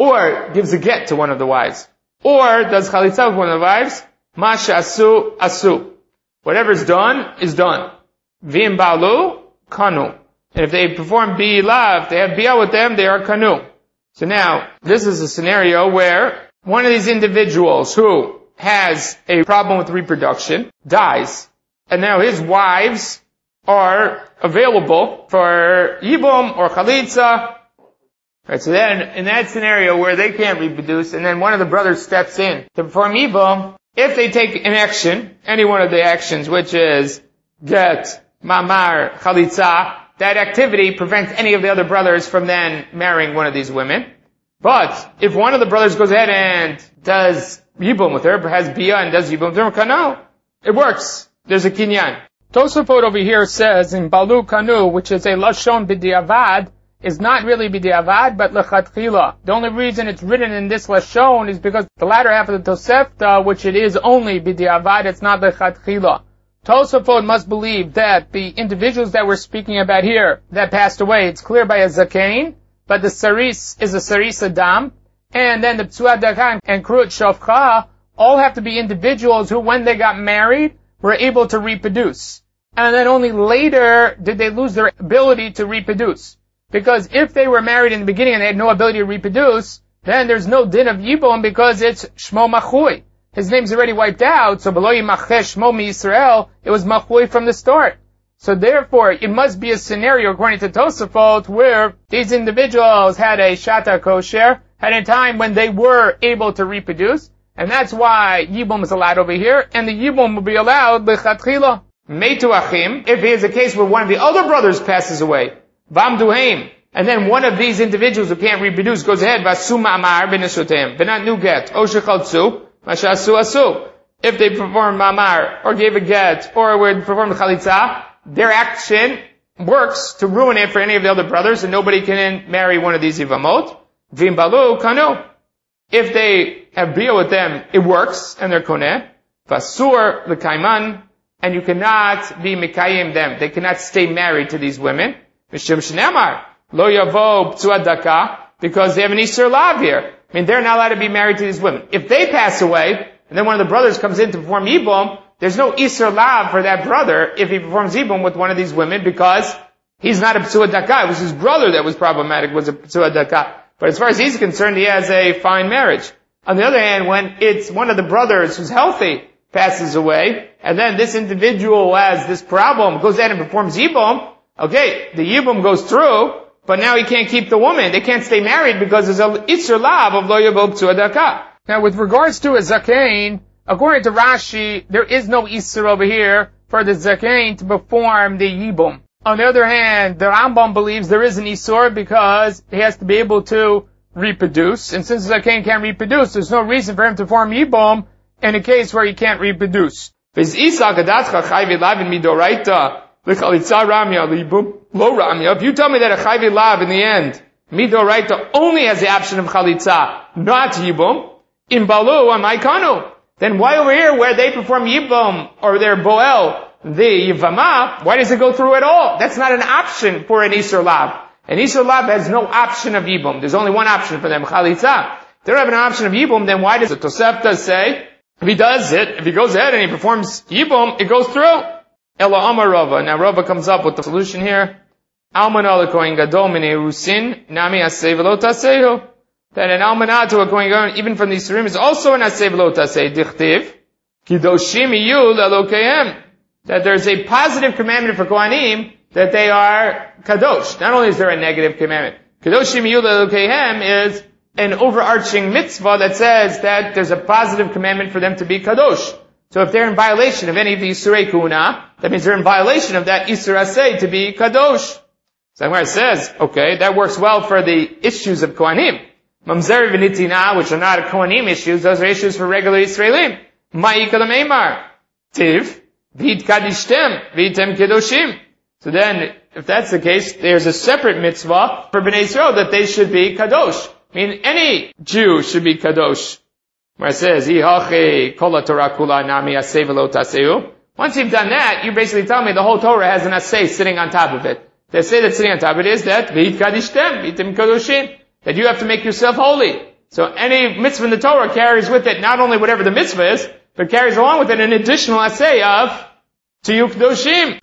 or gives a get to one of the wives, or does chalitza with one of the wives, masha asu, asu. Whatever's done, is done. V'im ba'lu, kanu. And if they perform bi'ila, if they have bi'ah with them, they are kanu. So now, this is a scenario where one of these individuals who has a problem with reproduction dies, and now his wives are available for Yibum or Chalitza. Right, so then, in that scenario where they can't reproduce, and then one of the brothers steps in to perform Yibum, if they take an action, any one of the actions, which is get, mamar, Chalitza, that activity prevents any of the other brothers from then marrying one of these women. But, if one of the brothers goes ahead and does Yibum with her, has Biyah and does Yibum with her, Kanu, it works. There's a kinyan. Tosafot over here says in Balu Kanu, which is a Lashon B'diavad, is not really B'diavad, but Lechatchila. The only reason it's written in this Lashon is because the latter half of the Tosefta, which it is only B'diavad, it's not Lechatchila. Tosafot must believe that the individuals that we're speaking about here, that passed away, it's clear by a Zakain, but the Saris is a Saris Adam, and then the Psuad Dakan and Krut Shofcha all have to be individuals who, when they got married, were able to reproduce. And then only later did they lose their ability to reproduce. Because if they were married in the beginning and they had no ability to reproduce, then there's no din of Yibum because it's Shmo Machui. His name's already wiped out, so below Yimacheh Shmo Mi-Yisrael, it was Machui from the start. So therefore, it must be a scenario, according to Tosafot, where these individuals had a Shata Kosher, had a time when they were able to reproduce, and that's why Yibum is allowed over here, and the Yibum will be allowed L'chatchila. Meitu Achim, if it is a case where one of the other brothers passes away, Vamdu Haim, and then one of these individuals who can't reproduce goes ahead, Vasu Ma'amar B'nishoteim, V'natnu Get, O Shechaltzu, Masha Asu Asu. If they perform Ma'amar, or gave a get, or would perform Chalitza, their action works to ruin it for any of the other brothers, and nobody can marry one of these Yivamot. V'im Balu Kanu. If they have bia with them, it works, and they're koneh. Vasur l'kaiman, and you cannot be mikayim them. They cannot stay married to these women. Mishum shneamar, lo yavo p'tsuad daka, because they have an Isur Lav here. I mean, they're not allowed to be married to these women. If they pass away, and then one of the brothers comes in to perform Yibum, there's no Isur Lav for that brother if he performs Yibum with one of these women, because he's not a p'tsuad daka. It was his brother that was problematic, was a p'tsuad daka. But as far as he's concerned, he has a fine marriage. On the other hand, when it's one of the brothers who's healthy passes away, and then this individual who has this problem goes ahead and performs Yibum, okay, the Yibum goes through, but now he can't keep the woman. They can't stay married because there's an Isur Lav of Lo Yavo P'tsuadaka. Now, with regards to a Zakain, according to Rashi, there is no Isur over here for the Zakain to perform the Yibum. On the other hand, the Rambam believes there is an Isur because he has to be able to reproduce. And since Zakain can't reproduce, there's no reason for him to perform Yibum in a case where he can't reproduce. If you tell me that a Chayvi Lav in the end, Midoraita only has the option of Chalitza, not Yibum, in Balu and Maikanu, then why over here where they perform Yibum or their Boel, the Yivama, why does it go through at all? That's not an option for an Isur Lav. An Isur Lav has no option of Yibum. There's only one option for them, Chalitza. If they don't have an option of Yibum, then why does the Tosefta say, if he does it, if he goes ahead and he performs Yibum, it goes through? Ela Amar Rava. Now Rava comes up with the solution here. Almanah lekohen gadol minei rusin, nami aseh v'lo tasehu. That an almanah to a kohen gadol, even from the Yisurim, is also an aseh v'lo taseh. Dichtiv, kidoshim iyu le'elokeihem. That there's a positive commandment for Kohanim that they are kadosh. Not only is there a negative commandment, kadoshim yihyu le'elokehem is an overarching mitzvah that says that there's a positive commandment for them to be kadosh. So if they're in violation of any of the Isurei Kuna, that means they're in violation of that Isur Aseh to be kadosh. So Gemara says, okay, that works well for the issues of Kohanim. Mamzer v'nitina, which are not Kohanim issues, those are issues for regular Israelim. Ma'ika l'meimar. Tiv, v'it kadishtem, v'item kedoshim. So then, if that's the case, there's a separate mitzvah for Bnei Yisrael that they should be kadosh. I mean, any Jew should be kadosh. Where it says, once you've done that, you basically tell me the whole Torah has an asay sitting on top of it. The asay that's sitting on top of it is that that you have to make yourself holy. So any mitzvah in the Torah carries with it not only whatever the mitzvah is, but carries along with it an additional asay of Tiyu Kedoshim.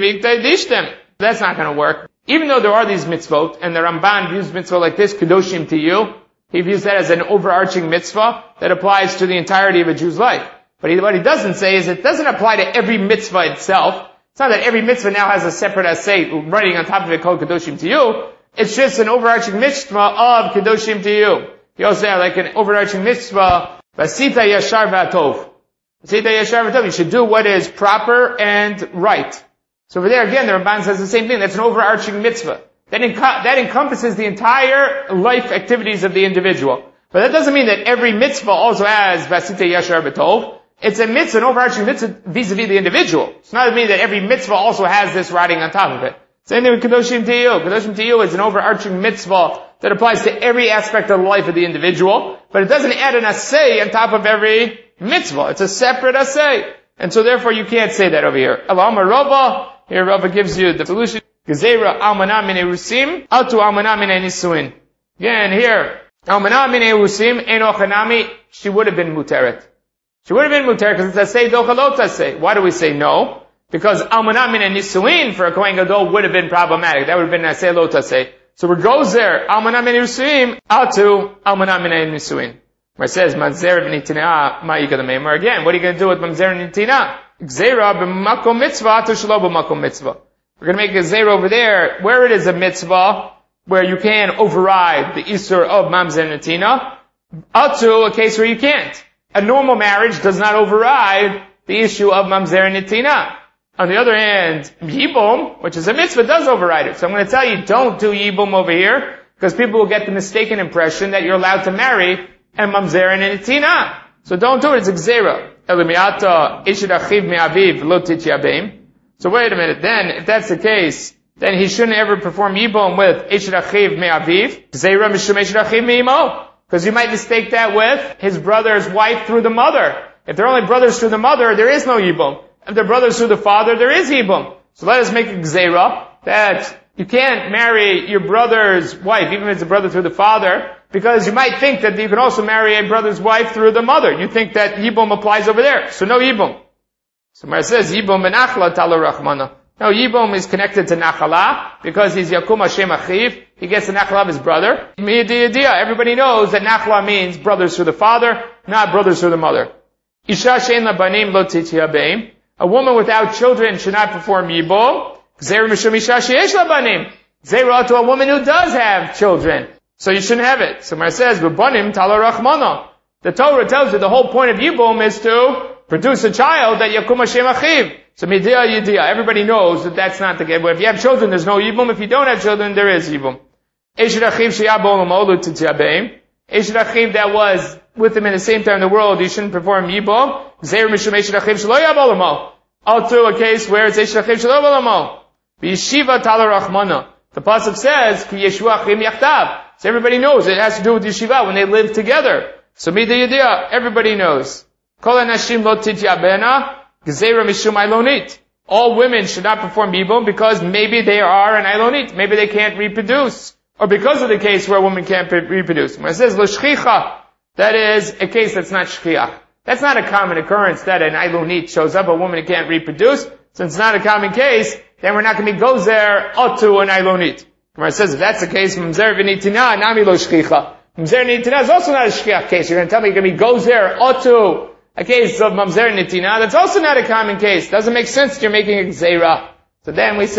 That's not going to work. Even though there are these mitzvot, and the Ramban views mitzvah like this, Kedoshim Tiyu, he views that as an overarching mitzvah that applies to the entirety of a Jew's life. But what he doesn't say is it doesn't apply to every mitzvah itself. It's not that every mitzvah now has a separate assay running on top of it called Kedoshim Tiyu. It's just an overarching mitzvah of Kedoshim Tiyu. He also has like an overarching mitzvah, Vasita Yashar V'Atov. Vasita Yashar V'Atov. You should do what is proper and right. So over there again, the Ramban says the same thing. That's an overarching mitzvah. That encompasses the entire life activities of the individual. But that doesn't mean that every mitzvah also has Vasita Yashar B'Tov. It's a mitzvah, an overarching mitzvah vis-a-vis the individual. It's not mean that every mitzvah also has this riding on top of it. Same thing with Kedoshim Tiyu. Kedoshim Tiyu is an overarching mitzvah that applies to every aspect of the life of the individual, but it doesn't add an asay on top of every mitzvah. It's a separate asay. And so therefore you can't say that over here. Alama Rava, here Rava gives you the solution. Gezerah almana min erusim, atu almana min nisuin. Again, here, almana min erusim, eno chanami, she would have been muteret. She would have been muteret because it's a say dochalot say. Why do we say no? Because almana min nisuin for a Kohen Gadol would have been problematic. That would have been a say lot say. So it goes there, almana min erusim, atu almana min nisuin. Where it says, mamzer v'nitina ma'ika l'meimar. Again, what are you going to do with mamzer v'nitina? Gezerah b'makom mitzvah, atu shelo b'makom mitzvah. We're going to make a zera over there, where it is a mitzvah, where you can override the Isur of Mamzer Netina, up to a case where you can't. A normal marriage does not override the issue of Mamzer Netina. On the other hand, Yibum, which is a mitzvah, does override it. So I'm going to tell you, don't do Yibum over here, because people will get the mistaken impression that you're allowed to marry and Mamzer Netina. So don't do it, it's a zera. Elimiata ishid achiv me'aviv lo tityabeim. So wait a minute, then, if that's the case, then he shouldn't ever perform Yibum with Eshet Achiv Me'aviv, Zera Mishum Eshet Achiv Me'imo. Because you might mistake that with his brother's wife through the mother. If they're only brothers through the mother, there is no Yibum. If they're brothers through the father, there is Yibum. So let us make a Gzeira that you can't marry your brother's wife, even if it's a brother through the father, because you might think that you can also marry a brother's wife through the mother. You think that Yibum applies over there. So no Yibum. So Mar says, Yibum benachla tala rachmana. No, Yibum is connected to Nachala, because he's Yakum Hashem Achiv. He gets the Nachala of his brother. Everybody knows that Nachala means brothers through the father, not brothers through the mother. Isha shein labanim lo tityabeim. A woman without children should not perform Yibum. Gzeira mishum isha sheyesh labanim. Gzeira to a woman who does have children. So you shouldn't have it. So Mar says, B'banim tala rachmana. The Torah tells you the whole point of Yibum is to produce a child that Yakum Hashem Achiv. So Midiya Yidiya. Everybody knows that that's not the case. If you have children, there's no Yibum. If you don't have children, there is Yibum. Eshet Achiv sheyabol l'molu tityabeim. Eshet Achiv that was with him in the same time in the world, you shouldn't perform Yibum. Gzeir mishum Eshet Achiv shelo yabol l'mo. Also a case where it's Eshet Achiv shelo yabol l'mo. V'yeshiva tala rachmana. The pasuk says, Ki yeshu achim yachtav. So everybody knows it has to do with yeshiva when they live together. So Midiya Yidiya. Everybody knows. Kol hanashim lo tityabena. Gzeira mishum ailonit. All women should not perform Yibum because maybe they are an ailonit. Maybe they can't reproduce. Or because of the case where a woman can't reproduce. When it says lo shchicha, that is a case that's not shchiach. That's not a common occurrence that an ailonit shows up, a woman who can't reproduce. Since it's not a common case, then we're not going to be gozer otu an ailonit. When it says if that's the case, mamzer v'nitina, nami lo shchicha. Mamzer v'nitina is also not a shchiach case. You're going to tell me you're going to be gozer otu a case of mamzer nitina, that's also not a common case. Doesn't make sense that you're making a gzeira. So then we said,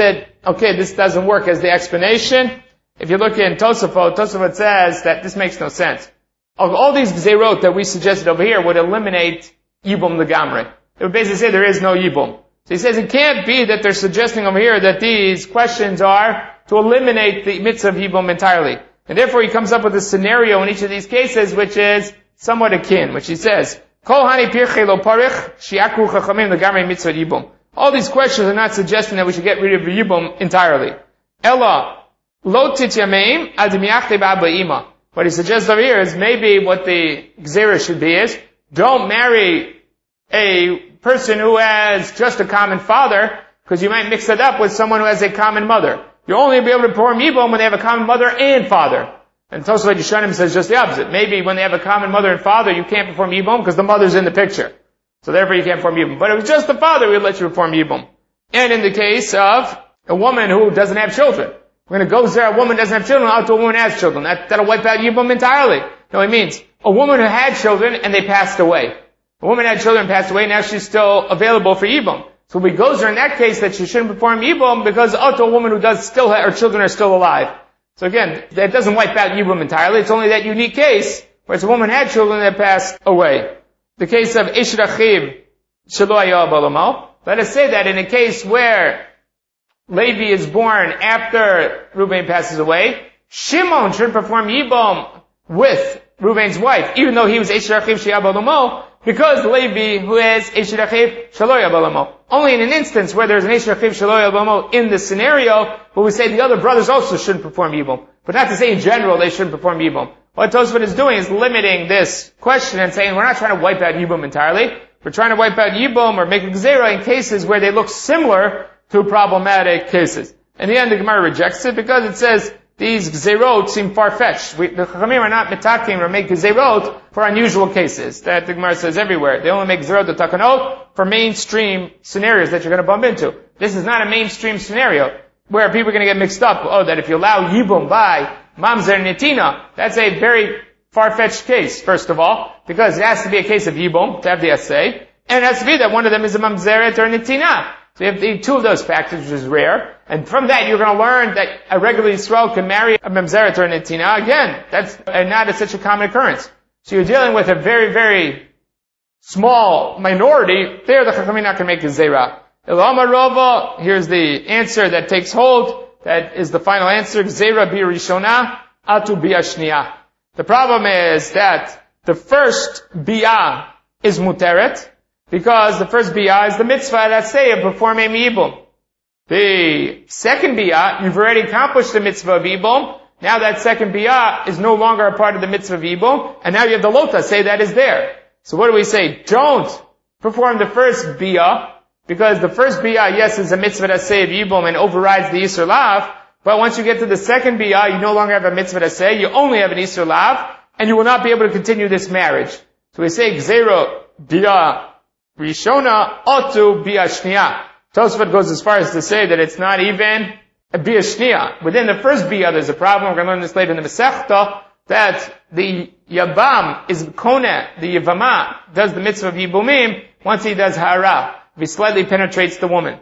okay, this doesn't work as the explanation. If you look in Tosafot says that this makes no sense. All these gzerot that we suggested over here would eliminate Yibum Legamre. It would basically say there is no Yibum. So he says it can't be that they're suggesting over here that these questions are to eliminate the mitzvah of Yibum entirely. And therefore he comes up with a scenario in each of these cases which is somewhat akin, which he says, Kol hani pirche lo parich, shiakru chachamim legamre mitzvah Yibum. All these questions are not suggesting that we should get rid of Yibum entirely. Ella, lo tityameim ad miyachte ba'aba ima. What he suggests over here is maybe what the gzera should be is, don't marry a person who has just a common father, because you might mix it up with someone who has a common mother. You'll only be able to perform Yibum when they have a common mother and father. And Tosafot Yeshanim says just the opposite. Maybe when they have a common mother and father, you can't perform Yibum because the mother's in the picture. So therefore you can't perform Yibum. But if it was just the father, we'd let you perform Yibum. And in the case of a woman who doesn't have children, we're going to go there, a woman doesn't have children, out to a woman who has children. That'll wipe out Yibum entirely. No, it means a woman who had children and they passed away. A woman had children and passed away, now she's still available for Yibum. So we goes there in that case that she shouldn't perform Yibum because to a woman who does still have, her children are still alive. So again, that doesn't wipe out Yibum entirely. It's only that unique case where it's a woman had children that passed away. The case of Ish Rachiv Shelo Haya Balamo. Let us say that in a case where Levi is born after Reuben passes away, Shimon should perform Yibum with Reuben's wife, even though he was Ish Rachiv Shelo Haya Balamo, because Levi, who is Ish Rachiv Shelo Haya Balamo. Only in an instance where there's an Ish Rachiv Shelo Haya Balamo in this scenario, where we say the other brothers also shouldn't perform Yibum. But not to say in general they shouldn't perform Yibum. What Tosafot is doing is limiting this question and saying we're not trying to wipe out Yibum entirely. We're trying to wipe out Yibum or make a gzera in cases where they look similar to problematic cases. In the end, the Gemara rejects it because it says these gzerot seem far-fetched. The Chachamim are not mitaking or make gzerot for unusual cases. That the Gemara says everywhere. They only make gzerot the takanot for mainstream scenarios that you're going to bump into. This is not a mainstream scenario where people are going to get mixed up. Oh, that if you allow Yibum by Mamzer Netina, that's a very far-fetched case, first of all, because it has to be a case of Yibum to have the essay, and it has to be that one of them is a Mamzeret or Netina. So you have the two of those factors, which is rare. And from that, you're going to learn that a regular Yisrael can marry a Mamzeret or a Netina. Again, that's not such a common occurrence. So you're dealing with a very, very small minority. There, the Chachamim not going to make a Zera. Ilama Rova, here's the answer that takes hold. That is the final answer. Zera bi Rishona, atu bi Ashniya. The problem is that the first biyah is muteret, because the first biyah is the mitzvah that say of performing Yibum. The second biyah, you've already accomplished the mitzvah of Yibum. Now that second biyah is no longer a part of the mitzvah of Yibum, and now you have the lota, say that is there. So what do we say? Don't perform the first biyah, because the first biyah, yes, is a mitzvah that say of Yibum and overrides the Yisur Lav, but once you get to the second biyah, you no longer have a mitzvah to say, you only have an Yisur Lav, and you will not be able to continue this marriage. So we say, Gzero biyah rishona otu biyah shniya. Tosafot goes as far as to say that it's not even a biyah shniya. Within the first biyah, there's a problem. We're going to learn this later in the Masechta, that the Yavam is Kona, the Yavama, does the mitzvah of Yibumim once he does Hara. If he slightly penetrates the woman.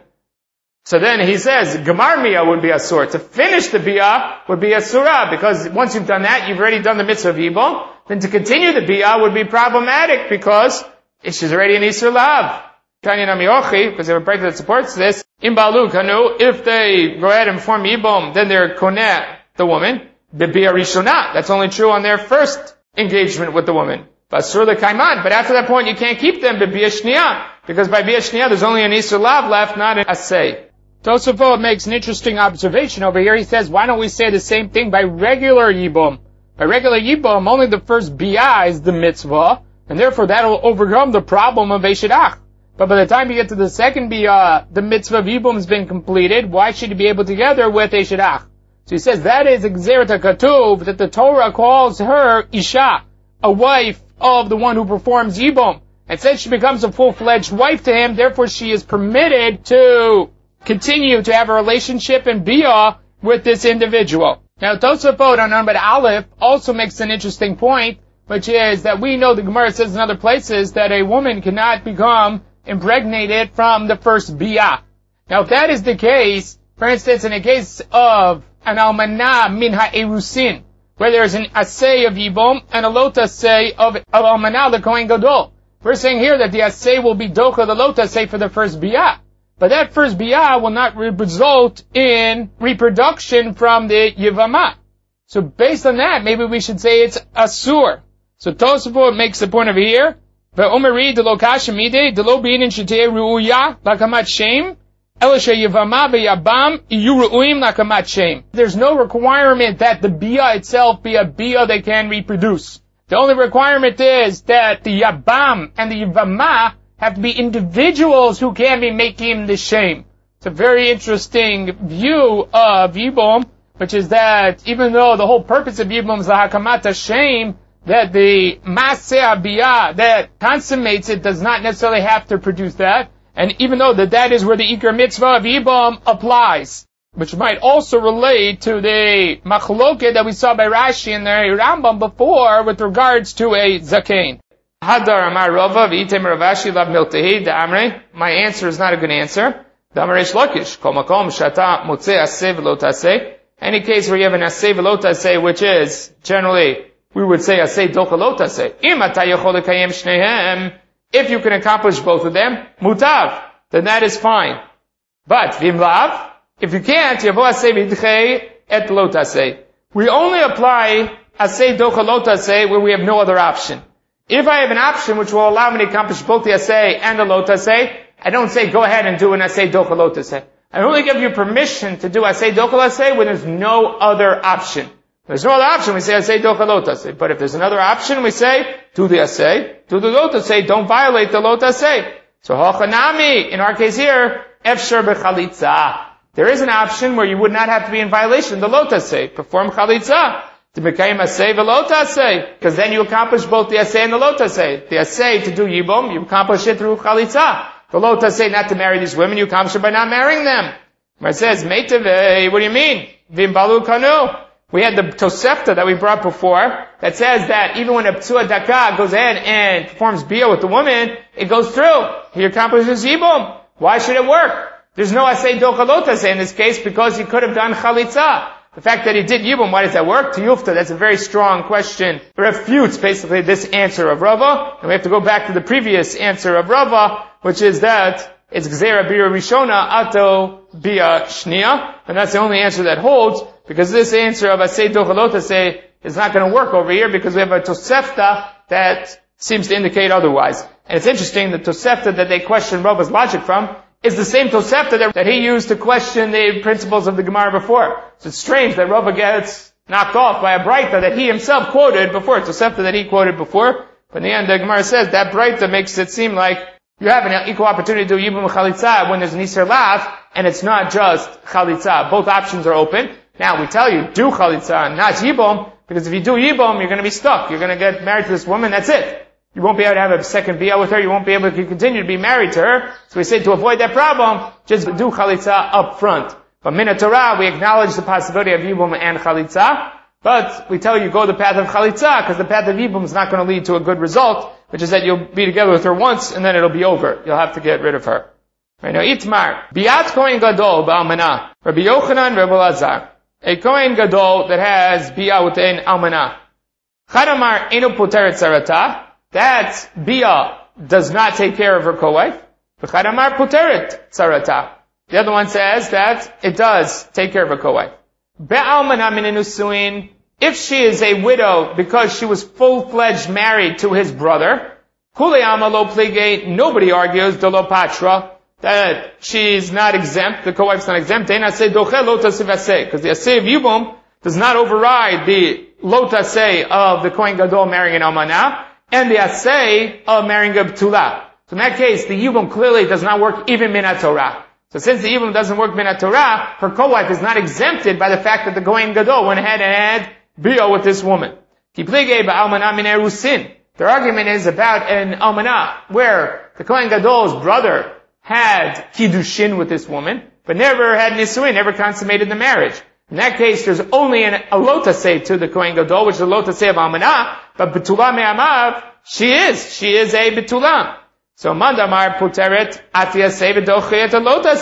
So then he says, Gemar Miyah would be Asur. To finish the Biyah would be Asura, because once you've done that, you've already done the mitzvah of Yibum. Then to continue the Biyah would be problematic, because she's already an Isur Lav. Tanya Namiochi, because they have a break that supports this, Imbalu Kanu, if they go ahead and form Yibum, then they're Koneh, the woman. The Biyah Rishonah, that's only true on their first engagement with the woman. Basur the Kaiman, but after that point you can't keep them to Biyah Shniyah, because by Biyah Shniyah there's only an Isur Lav left, not an Asay. Tosafot makes an interesting observation over here. He says, why don't we say the same thing by regular Yibum? By regular Yibum, only the first Biyah is the mitzvah, and therefore that'll overcome the problem of Eishidach. But by the time you get to the second Biyah, the mitzvah of Yibum has been completed. Why should you be able together with Eishidach? So he says that is Gzeret HaKatuv, that the Torah calls her Isha, a wife of the one who performs Yibum. And since she becomes a full-fledged wife to him, therefore she is permitted to continue to have a relationship and biyah with this individual. Now Tosafot on Amud Aleph also makes an interesting point, which is that we know the Gemara says in other places that a woman cannot become impregnated from the first biyah. Now if that is the case, For instance, in a case of an almanah min ha'erusin, where there's an assay of yibum and a lot assay of almanah the Kohen Gadol. We're saying here that the assay will be docha the lot assay for the first biyah. But that first biyah will not result in reproduction from the yivamah. So based on that, maybe we should say it's asur. So Tosafot makes the point over here. Ve'omeri de lo kashamide de lo beinin shetei ru'uya lakamat shem elisha yivamah be'yabam iyu ru'uim lakamat shem. There's no requirement that the biyah itself be a biyah that can reproduce. The only requirement is that the yabam and the yivamah have to be individuals who can be making the shem. It's a very interesting view of Yibum, which is that even though the whole purpose of Yibum is the Hakamat Shem, that the Maseh Abiyah that consummates it does not necessarily have to produce that, and even though that is where the Iker Mitzvah of Yibum applies, which might also relate to the Machloket that we saw by Rashi and the Rambam before with regards to a Zakein. Hadar Amar Rava v'item Ravashi lav miltehi da'amre. My answer is not a good answer. Da'amar Reish Lakish kol makom shata motzei aseh v'lo taseh. Any case where you have an aseh v'lo taseh, which is generally we would say aseh docha lo taseh. Im ata yachol lekayem shnehem. If you can accomplish both of them, mutav, then that is fine. But v'im lav, if you can't, yavo aseh v'idchei et lo taseh. We only apply aseh docha lo taseh where we have no other option. If I have an option which will allow me to accomplish both the asay and the lot asay, I don't say go ahead and do an asay docha lot asay. I only give you permission to do asay docha asay when there's no other option. If there's no other option, we say asay docha lot asay. But if there's another option, we say do the asay, do the lot asay, don't violate the lot asay. So hachanami, in our case here, efshar b'chalitza. There is an option where you would not have to be in violation of the lot asay. Perform chalitza. To become asay v'lo taseh, because then you accomplish both the asay and the lo taseh. The asay to do yibum, you accomplish it through chalitza. The lo taseh not to marry these women, you accomplish it by not marrying them. Where it says, meitaveh, what do you mean? Vim balu kanu. We had the Tosefta that we brought before, that says that even when a psua daka goes ahead and performs bia with the woman, it goes through. He accomplishes yibum. Why should it work? There's no asay docha lo taseh in this case, because he could have done chalitza. The fact that he did Yibum, why does that work? Tiyufta, that's a very strong question. It refutes basically this answer of Rava, and we have to go back to the previous answer of Rava, which is that it's Gzeira Bira Rishona Ato Bia Shnia, and that's the only answer that holds, because this answer of Asay Dochalot Asay is not going to work over here, because we have a Tosefta that seems to indicate otherwise. And it's interesting, the Tosefta that they question Rava's logic from is the same Tosefta that he used to question the principles of the Gemara before. So it's strange that Rava gets knocked off by a Braita that he himself quoted before, Tosefta that he quoted before. But in the end, the Gemara says that Braita makes it seem like you have an equal opportunity to do Yibum Chalitza when there's an Isser Lav, and it's not just Chalitza. Both options are open. Now, we tell you, do Chalitza, not Yibum, because if you do Yibum, you're going to be stuck. You're going to get married to this woman, that's it. You won't be able to have a second biyah with her. You won't be able to continue to be married to her. So we say to avoid that problem, just do chalitza up front. But min Torah, we acknowledge the possibility of yibum and chalitza. But we tell you go the path of chalitza, because the path of yibum is not going to lead to a good result, which is that you'll be together with her once and then it'll be over. You'll have to get rid of her. Right now, Itmar. Biat Kohen Gadol ba'almanah. Rabbi Yochanan, Rabbi Lazar. A Kohen Gadol that has biyah with an almanah. Chadamar enu poteret sarata. That bia does not take care of her co-wife. V'chadamar puteret sarata. The other one says that it does take care of her co-wife. Be'almana min nusuin. If she is a widow because she was full-fledged married to his brother, kule alma lo plige. Nobody argues de lo patra that she's not exempt. The co-wife's not exempt. Because the aseh of yibum does not override the lo taseh of the Kohen Gadol marrying an almanah, and the asay of marrying a b'tula. So in that case, the yibum clearly does not work even min Torah. So since the yibum doesn't work min Torah, her co-wife is not exempted by the fact that the Kohen Gadol went ahead and had bia with this woman. Ki plige ba'almanah min erusin. Their argument is about an almanah, where the Kohen Gadol's brother had kiddushin with this woman, but never had nisuin, never consummated the marriage. In that case, there's only a lot asay to the Kohen Gadol, which is a lot asay of almanah, but betula me'amav, she is a betula. So mandamar puteret ati asay v'dochiyet a lot asay.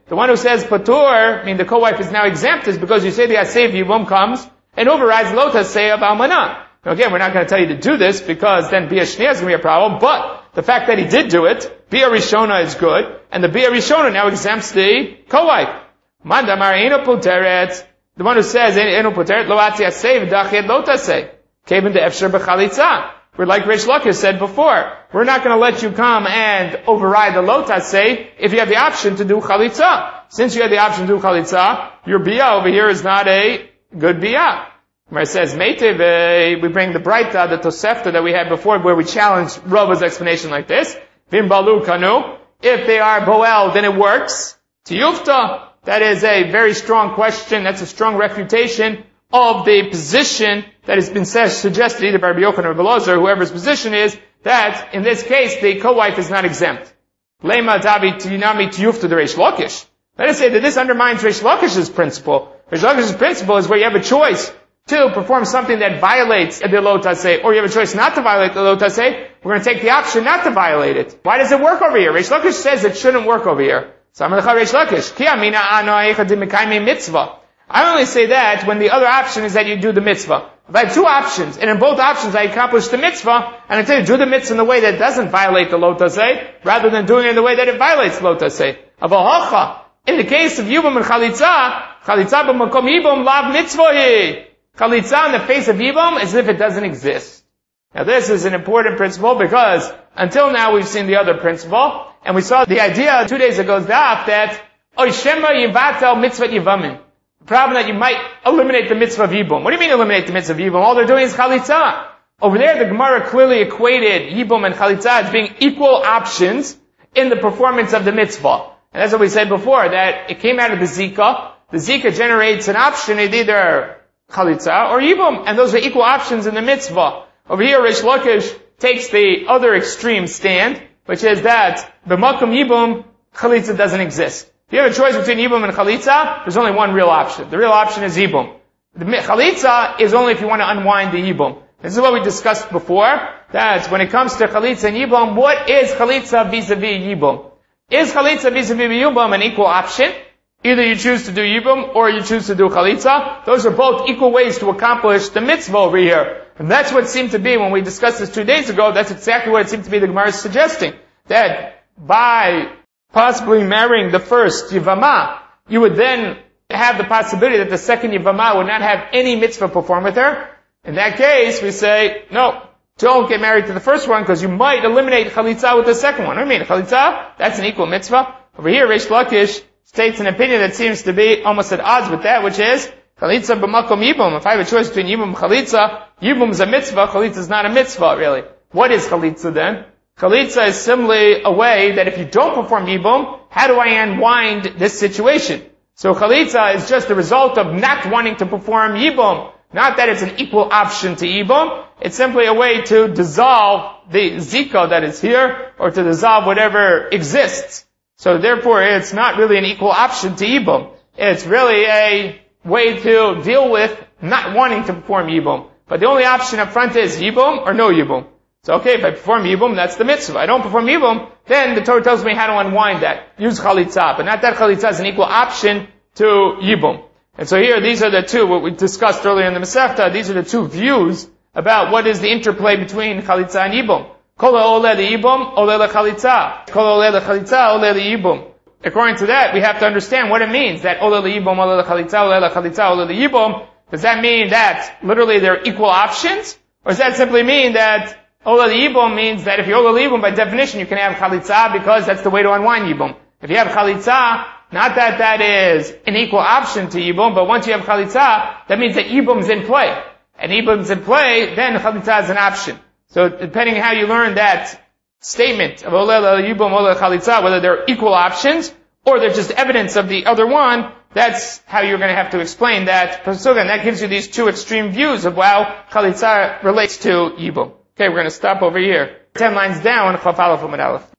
The one who says patur, I mean the co-wife is now exempt, is because you say the asay of yibum comes and overrides lo tasay of almanah. Now again, we're not going to tell you to do this because then bia shniya is going to be a problem, but the fact that he did do it, bia rishona is good, and the bia rishona now exempts the co-wife. Mandamar eno poteret, the one who says eno poteret lo atzi asay v'dachet lo tasay. Kevin de efshar b'chalitza. We're like Reish Lakish said before. We're not going to let you come and override the lo tasay if you have the option to do chalitza. Since you have the option to do chalitza, your bia over here is not a good bia. Where it says, Meitiv, we bring the Braita, the Tosefta that we had before, where we challenged Rava's explanation like this. Vim balu kanu. If they are boel, then it works. Tiyufta. That is a very strong question. That's a strong refutation of the position that has been suggested either by Rabbi Yochanan or Rabbi Elazar, whoever's position is, that in this case, the co-wife is not exempt. Lema tabi tinami tiyufta de Reish Lakish. Let us say that this undermines Reish Lakish's principle. Reish Lakish's principle is where you have a choice to perform something that violates the lo taseh, or you have a choice not to violate the lo taseh. We're going to take the option not to violate it. Why does it work over here? Reish Lakish says it shouldn't work over here. So I'm going to Reish Lakish. Ki amina ano eicha de mekayme mitzvah. I only say that when the other option is that you do the mitzvah. If I have two options, and in both options I accomplish the mitzvah, and I tell you do the mitzvah in the way that doesn't violate the lo taseh, rather than doing it in the way that it violates lo taseh. Avahocha. In the case of yibum and chalitza b'makom yibum lav mitzvah. Chalitza in the face of yibum as if it doesn't exist. Now this is an important principle because until now we've seen the other principle, and we saw the idea 2 days ago that oishema yivatel mitzvah yivamin. The problem that you might eliminate the mitzvah of yibum. What do you mean eliminate the mitzvah of yibum? All they're doing is chalitza. Over there the Gemara clearly equated yibum and chalitza as being equal options in the performance of the mitzvah. And that's what we said before, that it came out of the zika. The zika generates an option, it's either chalitza or yibum, and those are equal options in the mitzvah. Over here, Reish Lakish takes the other extreme stand, which is that b'makom yibum, chalitza doesn't exist. If you have a choice between yibum and chalitza, there's only one real option. The real option is yibum. The chalitza is only if you want to unwind the yibum. This is what we discussed before, that when it comes to chalitza and yibum, what is chalitza vis-a-vis yibum? Is chalitza vis-a-vis yibum an equal option? Either you choose to do yibum or you choose to do chalitza. Those are both equal ways to accomplish the mitzvah over here. And that's what it seemed to be when we discussed this 2 days ago. That's exactly what it seemed to be the Gemara is suggesting. That by possibly marrying the first yivama, you would then have the possibility that the second yivama would not have any mitzvah performed with her. In that case, we say, no, don't get married to the first one because you might eliminate chalitza with the second one. What do you mean? Chalitza, that's an equal mitzvah. Over here, Reish Lakish states an opinion that seems to be almost at odds with that, which is chalitza b'makom yibum. If I have a choice between yibum and chalitza, yibum is a mitzvah, chalitza is not a mitzvah, really. What is chalitza then? Chalitza is simply a way that if you don't perform yibum, how do I unwind this situation? So chalitza is just the result of not wanting to perform yibum. Not that it's an equal option to yibum. It's simply a way to dissolve the zika that is here, or to dissolve whatever exists. So therefore, it's not really an equal option to yibum. It's really a way to deal with not wanting to perform yibum. But the only option up front is yibum or no yibum. So okay, if I perform yibum, that's the mitzvah. If I don't perform yibum, then the Torah tells me how to unwind that. Use chalitza. But not that chalitza is an equal option to yibum. And so here, these are the two, what we discussed earlier in the Masechta, these are the two views about what is the interplay between chalitza and yibum. Kol ha'oleh li'yibum, oleh le'chalitza. Kol ha'oleh le'chalitza, oleh li'yibum. According to that, we have to understand what it means, that oleh li'yibum, oleh le'chalitza, oleh le'chalitza, oleh li'yibum. Does that mean that literally they're equal options? Or does that simply mean that oleh li'yibum means that if you oleh li'yibum, by definition, you can have chalitza because that's the way to unwind yibum. If you have chalitza, not that that is an equal option to yibum, but once you have chalitza, that means that yibum's in play. And yibum's in play, then chalitza is an option. So depending on how you learn that statement of oleh yibum, oleh chalitza, whether they're equal options, or they're just evidence of the other one, that's how you're going to have to explain that pasuk, and that gives you these two extreme views of how chalitza relates to yibum. Okay, we're going to stop over here. 10 lines down, Chaf Aleph Amud Aleph.